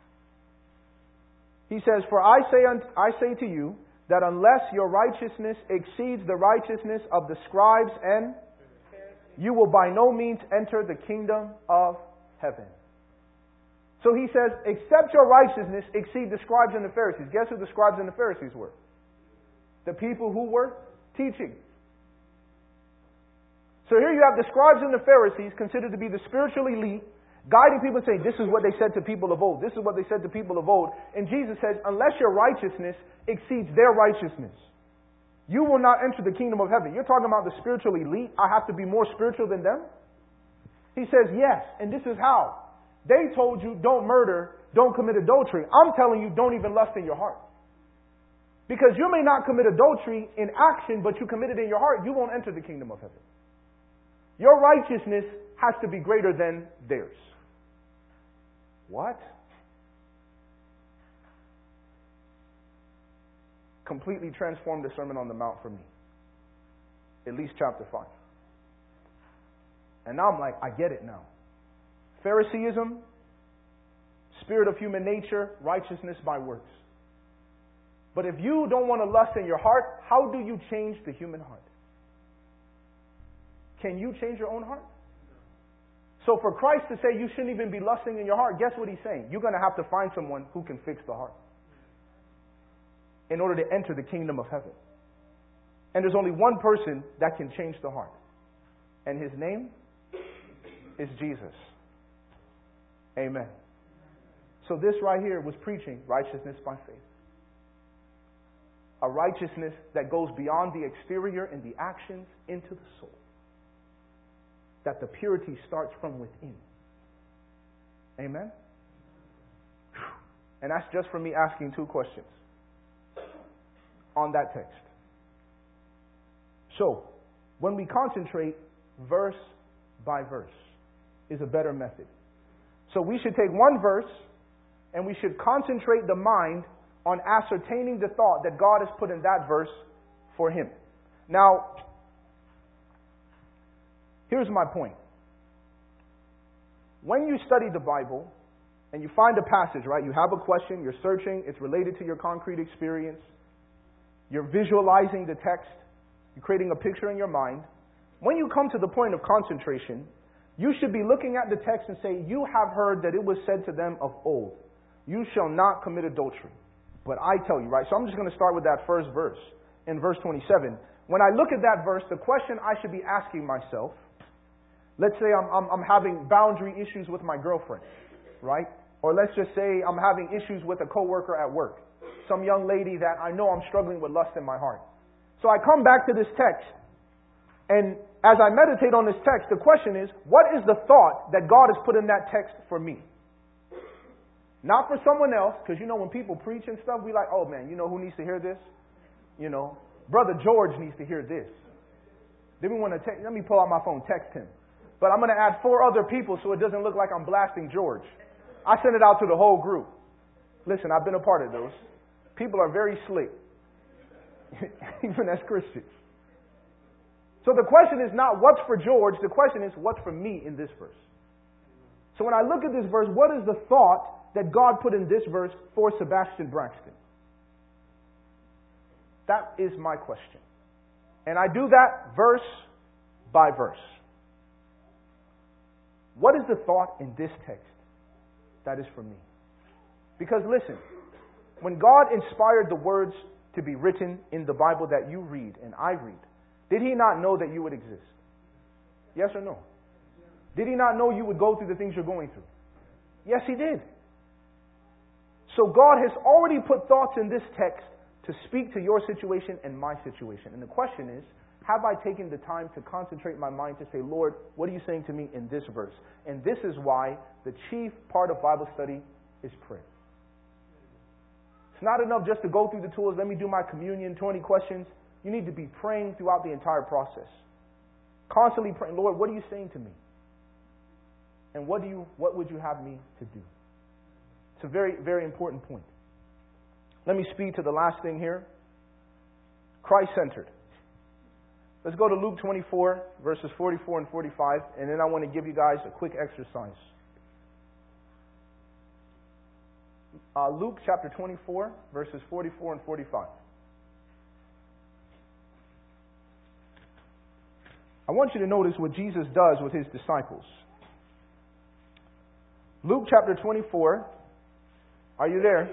He says, for I say to you that unless your righteousness exceeds the righteousness of the scribes, and you will by no means enter the kingdom of heaven. So he says, except your righteousness exceed the scribes and the Pharisees. Guess who the scribes and the Pharisees were? The people who were teaching. So here you have the scribes and the Pharisees considered to be the spiritual elite, guiding people and saying, this is what they said to people of old. This is what they said to people of old. And Jesus says, unless your righteousness exceeds their righteousness, you will not enter the kingdom of heaven. You're talking about the spiritual elite. I have to be more spiritual than them? He says, yes. And this is how. They told you, don't murder, don't commit adultery. I'm telling you, don't even lust in your heart. Because you may not commit adultery in action, but you commit it in your heart, you won't enter the kingdom of heaven. Your righteousness has to be greater than theirs. What? Completely transformed the Sermon on the Mount for me. At least chapter 5. And now I'm like, I get it now. Phariseeism, spirit of human nature, righteousness by works. But if you don't want to lust in your heart, how do you change the human heart? Can you change your own heart? So for Christ to say you shouldn't even be lusting in your heart, guess what he's saying? You're going to have to find someone who can fix the heart in order to enter the kingdom of heaven. And there's only one person that can change the heart. And his name is Jesus. Amen. So this right here was preaching righteousness by faith. A righteousness that goes beyond the exterior and the actions into the soul. That the purity starts from within. Amen? And that's just for me asking two questions on that text. So, when we concentrate verse by verse is a better method. So we should take one verse and we should concentrate the mind on ascertaining the thought that God has put in that verse for him. Now, here's my point. When you study the Bible and you find a passage, right? You have a question, you're searching, it's related to your concrete experience. You're visualizing the text, you're creating a picture in your mind. When you come to the point of concentration, you should be looking at the text and say, you have heard that it was said to them of old, you shall not commit adultery. But I tell you, right? So I'm just going to start with that first verse, in verse 27. When I look at that verse, the question I should be asking myself, let's say I'm having boundary issues with my girlfriend, right? Or let's just say I'm having issues with a coworker at work. Some young lady that I know I'm struggling with lust in my heart. So I come back to this text, and as I meditate on this text, the question is, what is the thought that God has put in that text for me? Not for someone else, because when people preach and stuff, we like, oh man, who needs to hear this? Brother George needs to hear this. Then we want to let me pull out my phone, text him. But I'm going to add 4 other people so it doesn't look like I'm blasting George. I send it out to the whole group. Listen, I've been a part of those. People are very slick, even as Christians. So the question is not what's for George, the question is what's for me in this verse. So when I look at this verse, what is the thought that God put in this verse for Sebastian Braxton? That is my question. And I do that verse by verse. What is the thought in this text that is for me? Because listen, when God inspired the words to be written in the Bible that you read and I read, did He not know that you would exist? Yes or no? Did He not know you would go through the things you're going through? Yes, He did. So God has already put thoughts in this text to speak to your situation and my situation. And the question is, have I taken the time to concentrate my mind to say, Lord, what are you saying to me in this verse? And this is why the chief part of Bible study is prayer. It's not enough just to go through the tools, let me do my communion, 20 questions. You need to be praying throughout the entire process. Constantly praying, Lord, what are you saying to me? And what would you have me to do? It's a very, very important point. Let me speed to the last thing here. Christ-centered. Let's go to Luke 24, verses 44 and 45, and then I want to give you guys a quick exercise. Luke chapter 24, verses 44 and 45. I want you to notice what Jesus does with His disciples. Luke chapter 24. Are you there?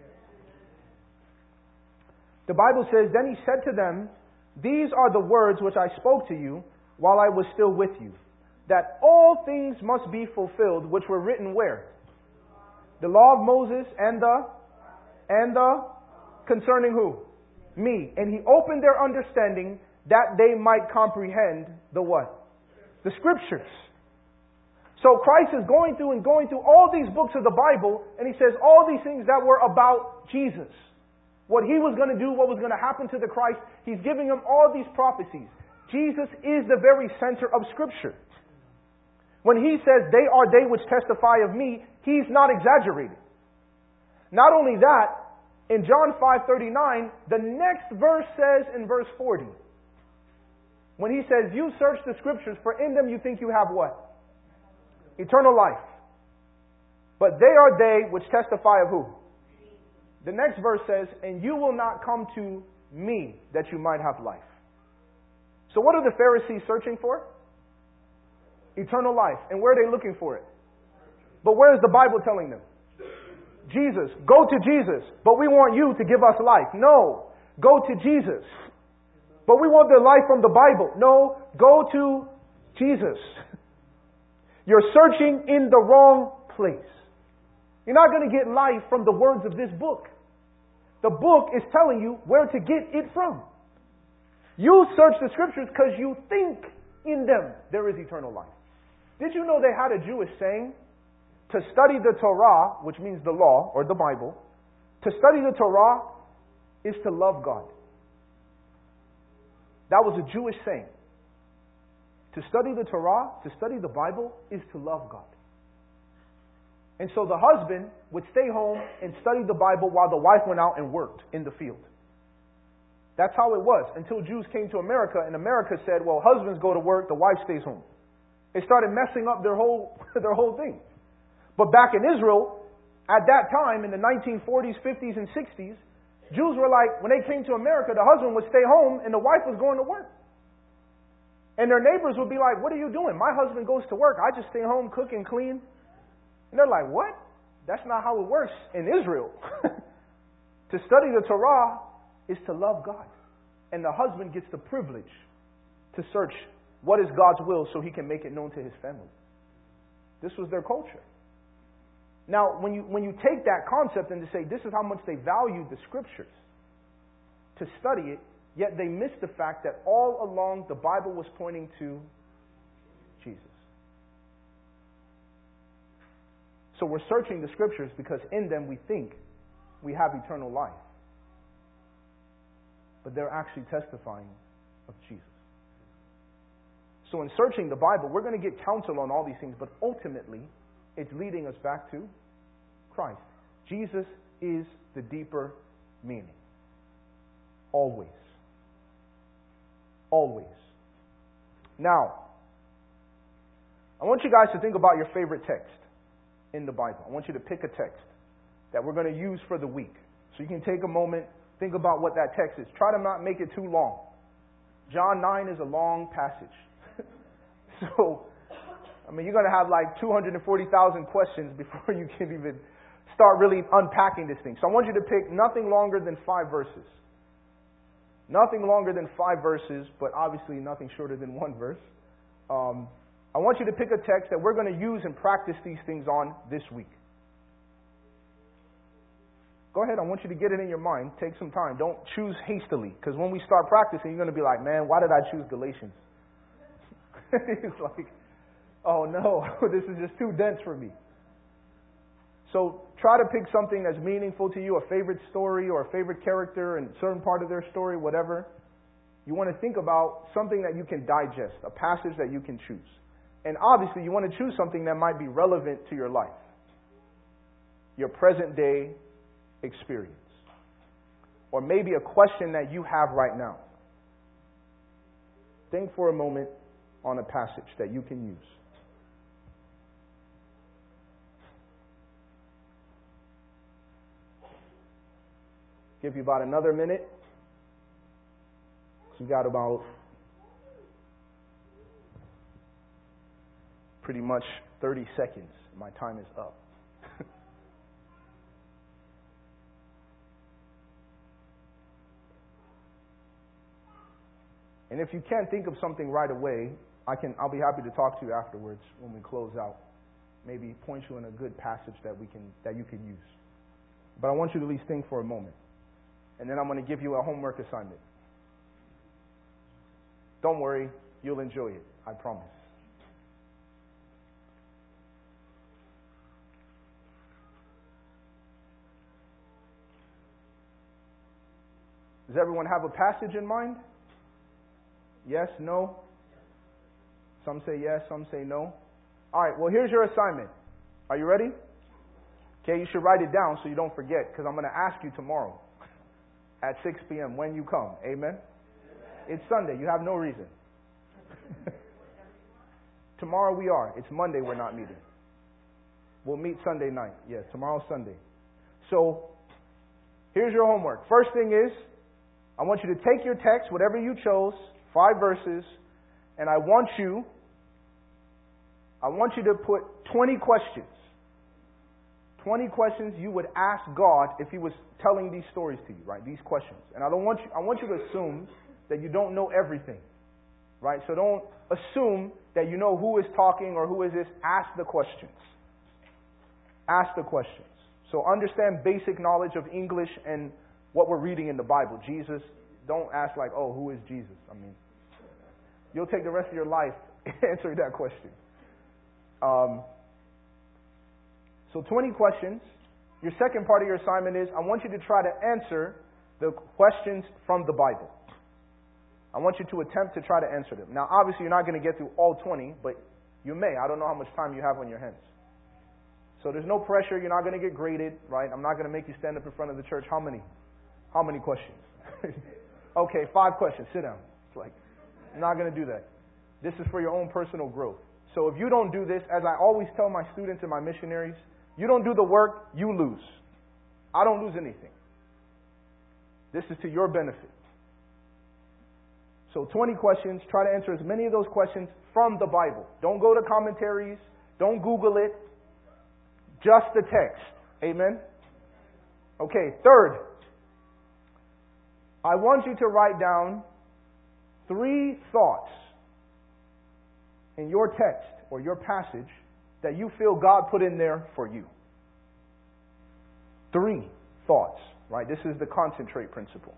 The Bible says, Then He said to them, These are the words which I spoke to you while I was still with you, that all things must be fulfilled which were written where? The law of Moses and the concerning who? Me. And He opened their understanding that they might comprehend the what? The Scriptures. So Christ is going through all these books of the Bible, and He says all these things that were about Jesus. What He was going to do, what was going to happen to the Christ. He's giving them all these prophecies. Jesus is the very center of Scripture. When He says, they are they which testify of me, He's not exaggerating. Not only that, in John 5:39, the next verse says in verse 40, when He says, you search the Scriptures, for in them you think you have what? Eternal life. But they are they which testify of who? The next verse says, and you will not come to me that you might have life. So what are the Pharisees searching for? Eternal life. And where are they looking for it? But where is the Bible telling them? Jesus. Go to Jesus. But we want you to give us life. No. Go to Jesus. But we want the life from the Bible. No. Go to Jesus. You're searching in the wrong place. You're not going to get life from the words of this book. The book is telling you where to get it from. You search the Scriptures because you think in them there is eternal life. Did you know they had a Jewish saying? To study the Torah, which means the law or the Bible, to study the Torah is to love God. That was a Jewish saying. To study the Torah, to study the Bible, is to love God. And so the husband would stay home and study the Bible while the wife went out and worked in the field. That's how it was until Jews came to America, and America said, well, husbands go to work, the wife stays home. It started messing up their whole thing. But back in Israel, at that time, in the 1940s, 50s, and 60s, Jews were like, when they came to America, the husband would stay home and the wife was going to work. And their neighbors would be like, what are you doing? My husband goes to work. I just stay home, cook and clean. And they're like, what? That's not how it works in Israel. To study the Torah is to love God. And the husband gets the privilege to search what is God's will so he can make it known to his family. This was their culture. Now, when you take that concept and to say this is how much they valued the Scriptures, to study it, yet they miss the fact that all along the Bible was pointing to Jesus. So we're searching the Scriptures because in them we think we have eternal life. But they're actually testifying of Jesus. So in searching the Bible, we're going to get counsel on all these things, but ultimately, it's leading us back to Christ. Jesus is the deeper meaning. Always. Always. Now, I want you guys to think about your favorite text in the Bible. I want you to pick a text that we're going to use for the week. So you can take a moment, think about what that text is. Try to not make it too long. John 9 is a long passage. So, you're going to have like 240,000 questions before you can even start really unpacking this thing. So I want you to pick nothing longer than 5 verses. Nothing longer than 5 verses, but obviously nothing shorter than 1 verse. I want you to pick a text that we're going to use and practice these things on this week. Go ahead, I want you to get it in your mind. Take some time. Don't choose hastily, because when we start practicing, you're going to be like, man, why did I choose Galatians? It's like, oh no, this is just too dense for me. So try to pick something that's meaningful to you, a favorite story or a favorite character and certain part of their story, whatever. You want to think about something that you can digest, a passage that you can choose. And obviously you want to choose something that might be relevant to your life, your present day experience, or maybe a question that you have right now. Think for a moment on a passage that you can use. Give you about another minute. So we got about pretty much 30 seconds. My time is up. And if you can't think of something right away, I'll be happy to talk to you afterwards when we close out. Maybe point you in a good passage that you can use. But I want you to at least think for a moment. And then I'm going to give you a homework assignment. Don't worry, you'll enjoy it, I promise. Does everyone have a passage in mind? Yes, no? Some say yes, some say no. All right, well, here's your assignment. Are you ready? Okay, you should write it down so you don't forget, because I'm going to ask you tomorrow at 6 p.m. when you come. Amen? It's Sunday. You have no reason. Tomorrow we are. It's Monday we're not meeting. We'll meet Sunday night. Yes, tomorrow's Sunday. So, here's your homework. First thing is, I want you to take your text, whatever you chose, 5 verses, and I want you to put 20 questions. 20 questions you would ask God if He was telling these stories to you, right? These questions. And I want you to assume that you don't know everything, right? So don't assume that you know who is talking or who is this. Ask the questions. Ask the questions. So understand basic knowledge of English and what we're reading in the Bible. Jesus, don't ask like, oh, who is Jesus? I mean, you'll take the rest of your life answering that question. So 20 questions. Your second part of your assignment is I want you to try to answer the questions from the Bible. I want you to attempt to try to answer them. Now, obviously, you're not going to get through all 20, but you may. I don't know how much time you have on your hands. So there's no pressure. You're not going to get graded, right? I'm not going to make you stand up in front of the church. How many? How many questions? Okay, 5 questions. Sit down. It's like, I'm not going to do that. This is for your own personal growth. So if you don't do this, as I always tell my students and my missionaries, you don't do the work, you lose. I don't lose anything. This is to your benefit. So 20 questions. Try to answer as many of those questions from the Bible. Don't go to commentaries. Don't Google it. Just the text. Amen? Okay, third. I want you to write down 3 thoughts in your text or your passage that you feel God put in there for you. 3 thoughts, right? This is the concentrate principle.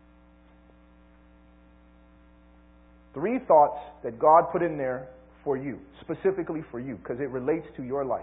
3 thoughts that God put in there for you, specifically for you, because it relates to your life.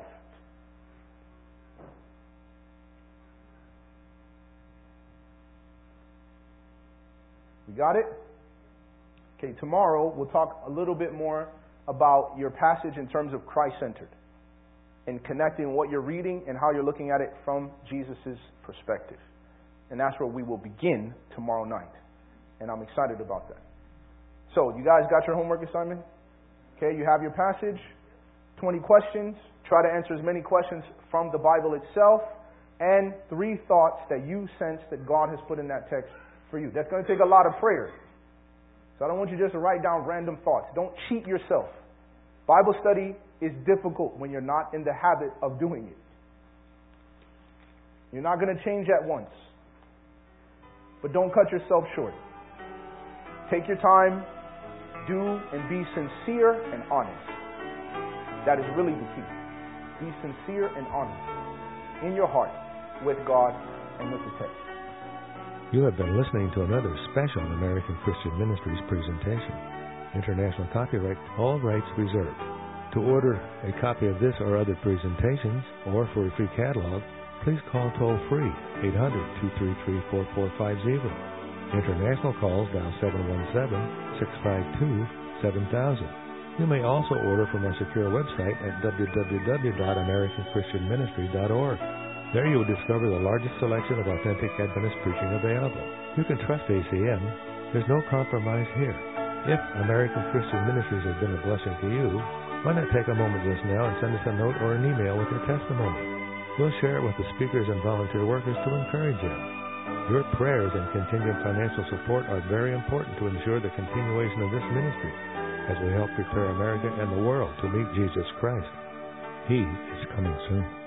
You got it? Okay, tomorrow we'll talk a little bit more about your passage in terms of Christ-centered and connecting what you're reading and how you're looking at it from Jesus' perspective. And that's where we will begin tomorrow night. And I'm excited about that. So, you guys got your homework assignment? Okay, you have your passage, 20 questions. Try to answer as many questions from the Bible itself, and 3 thoughts that you sense that God has put in that text for you. That's going to take a lot of prayer. So I don't want you just to write down random thoughts. Don't cheat yourself. Bible study is difficult when you're not in the habit of doing it. You're not going to change at once. But don't cut yourself short. Take your time. do and be sincere and honest. That is really the key. Be sincere and honest in your heart with God and with the text. You have been listening to another special American Christian Ministries presentation. International copyright, all rights reserved. To order a copy of this or other presentations, or for a free catalog, please call toll-free 800-233-4450. International calls dial 717-652-7000. You may also order from our secure website at www.americanchristianministry.org. There you will discover the largest selection of authentic Adventist preaching available. You can trust ACM. There's no compromise here. If American Christian Ministries has been a blessing to you, why not take a moment just now and send us a note or an email with your testimony? We'll share it with the speakers and volunteer workers to encourage you. Your prayers and continued financial support are very important to ensure the continuation of this ministry as we help prepare America and the world to meet Jesus Christ. He is coming soon.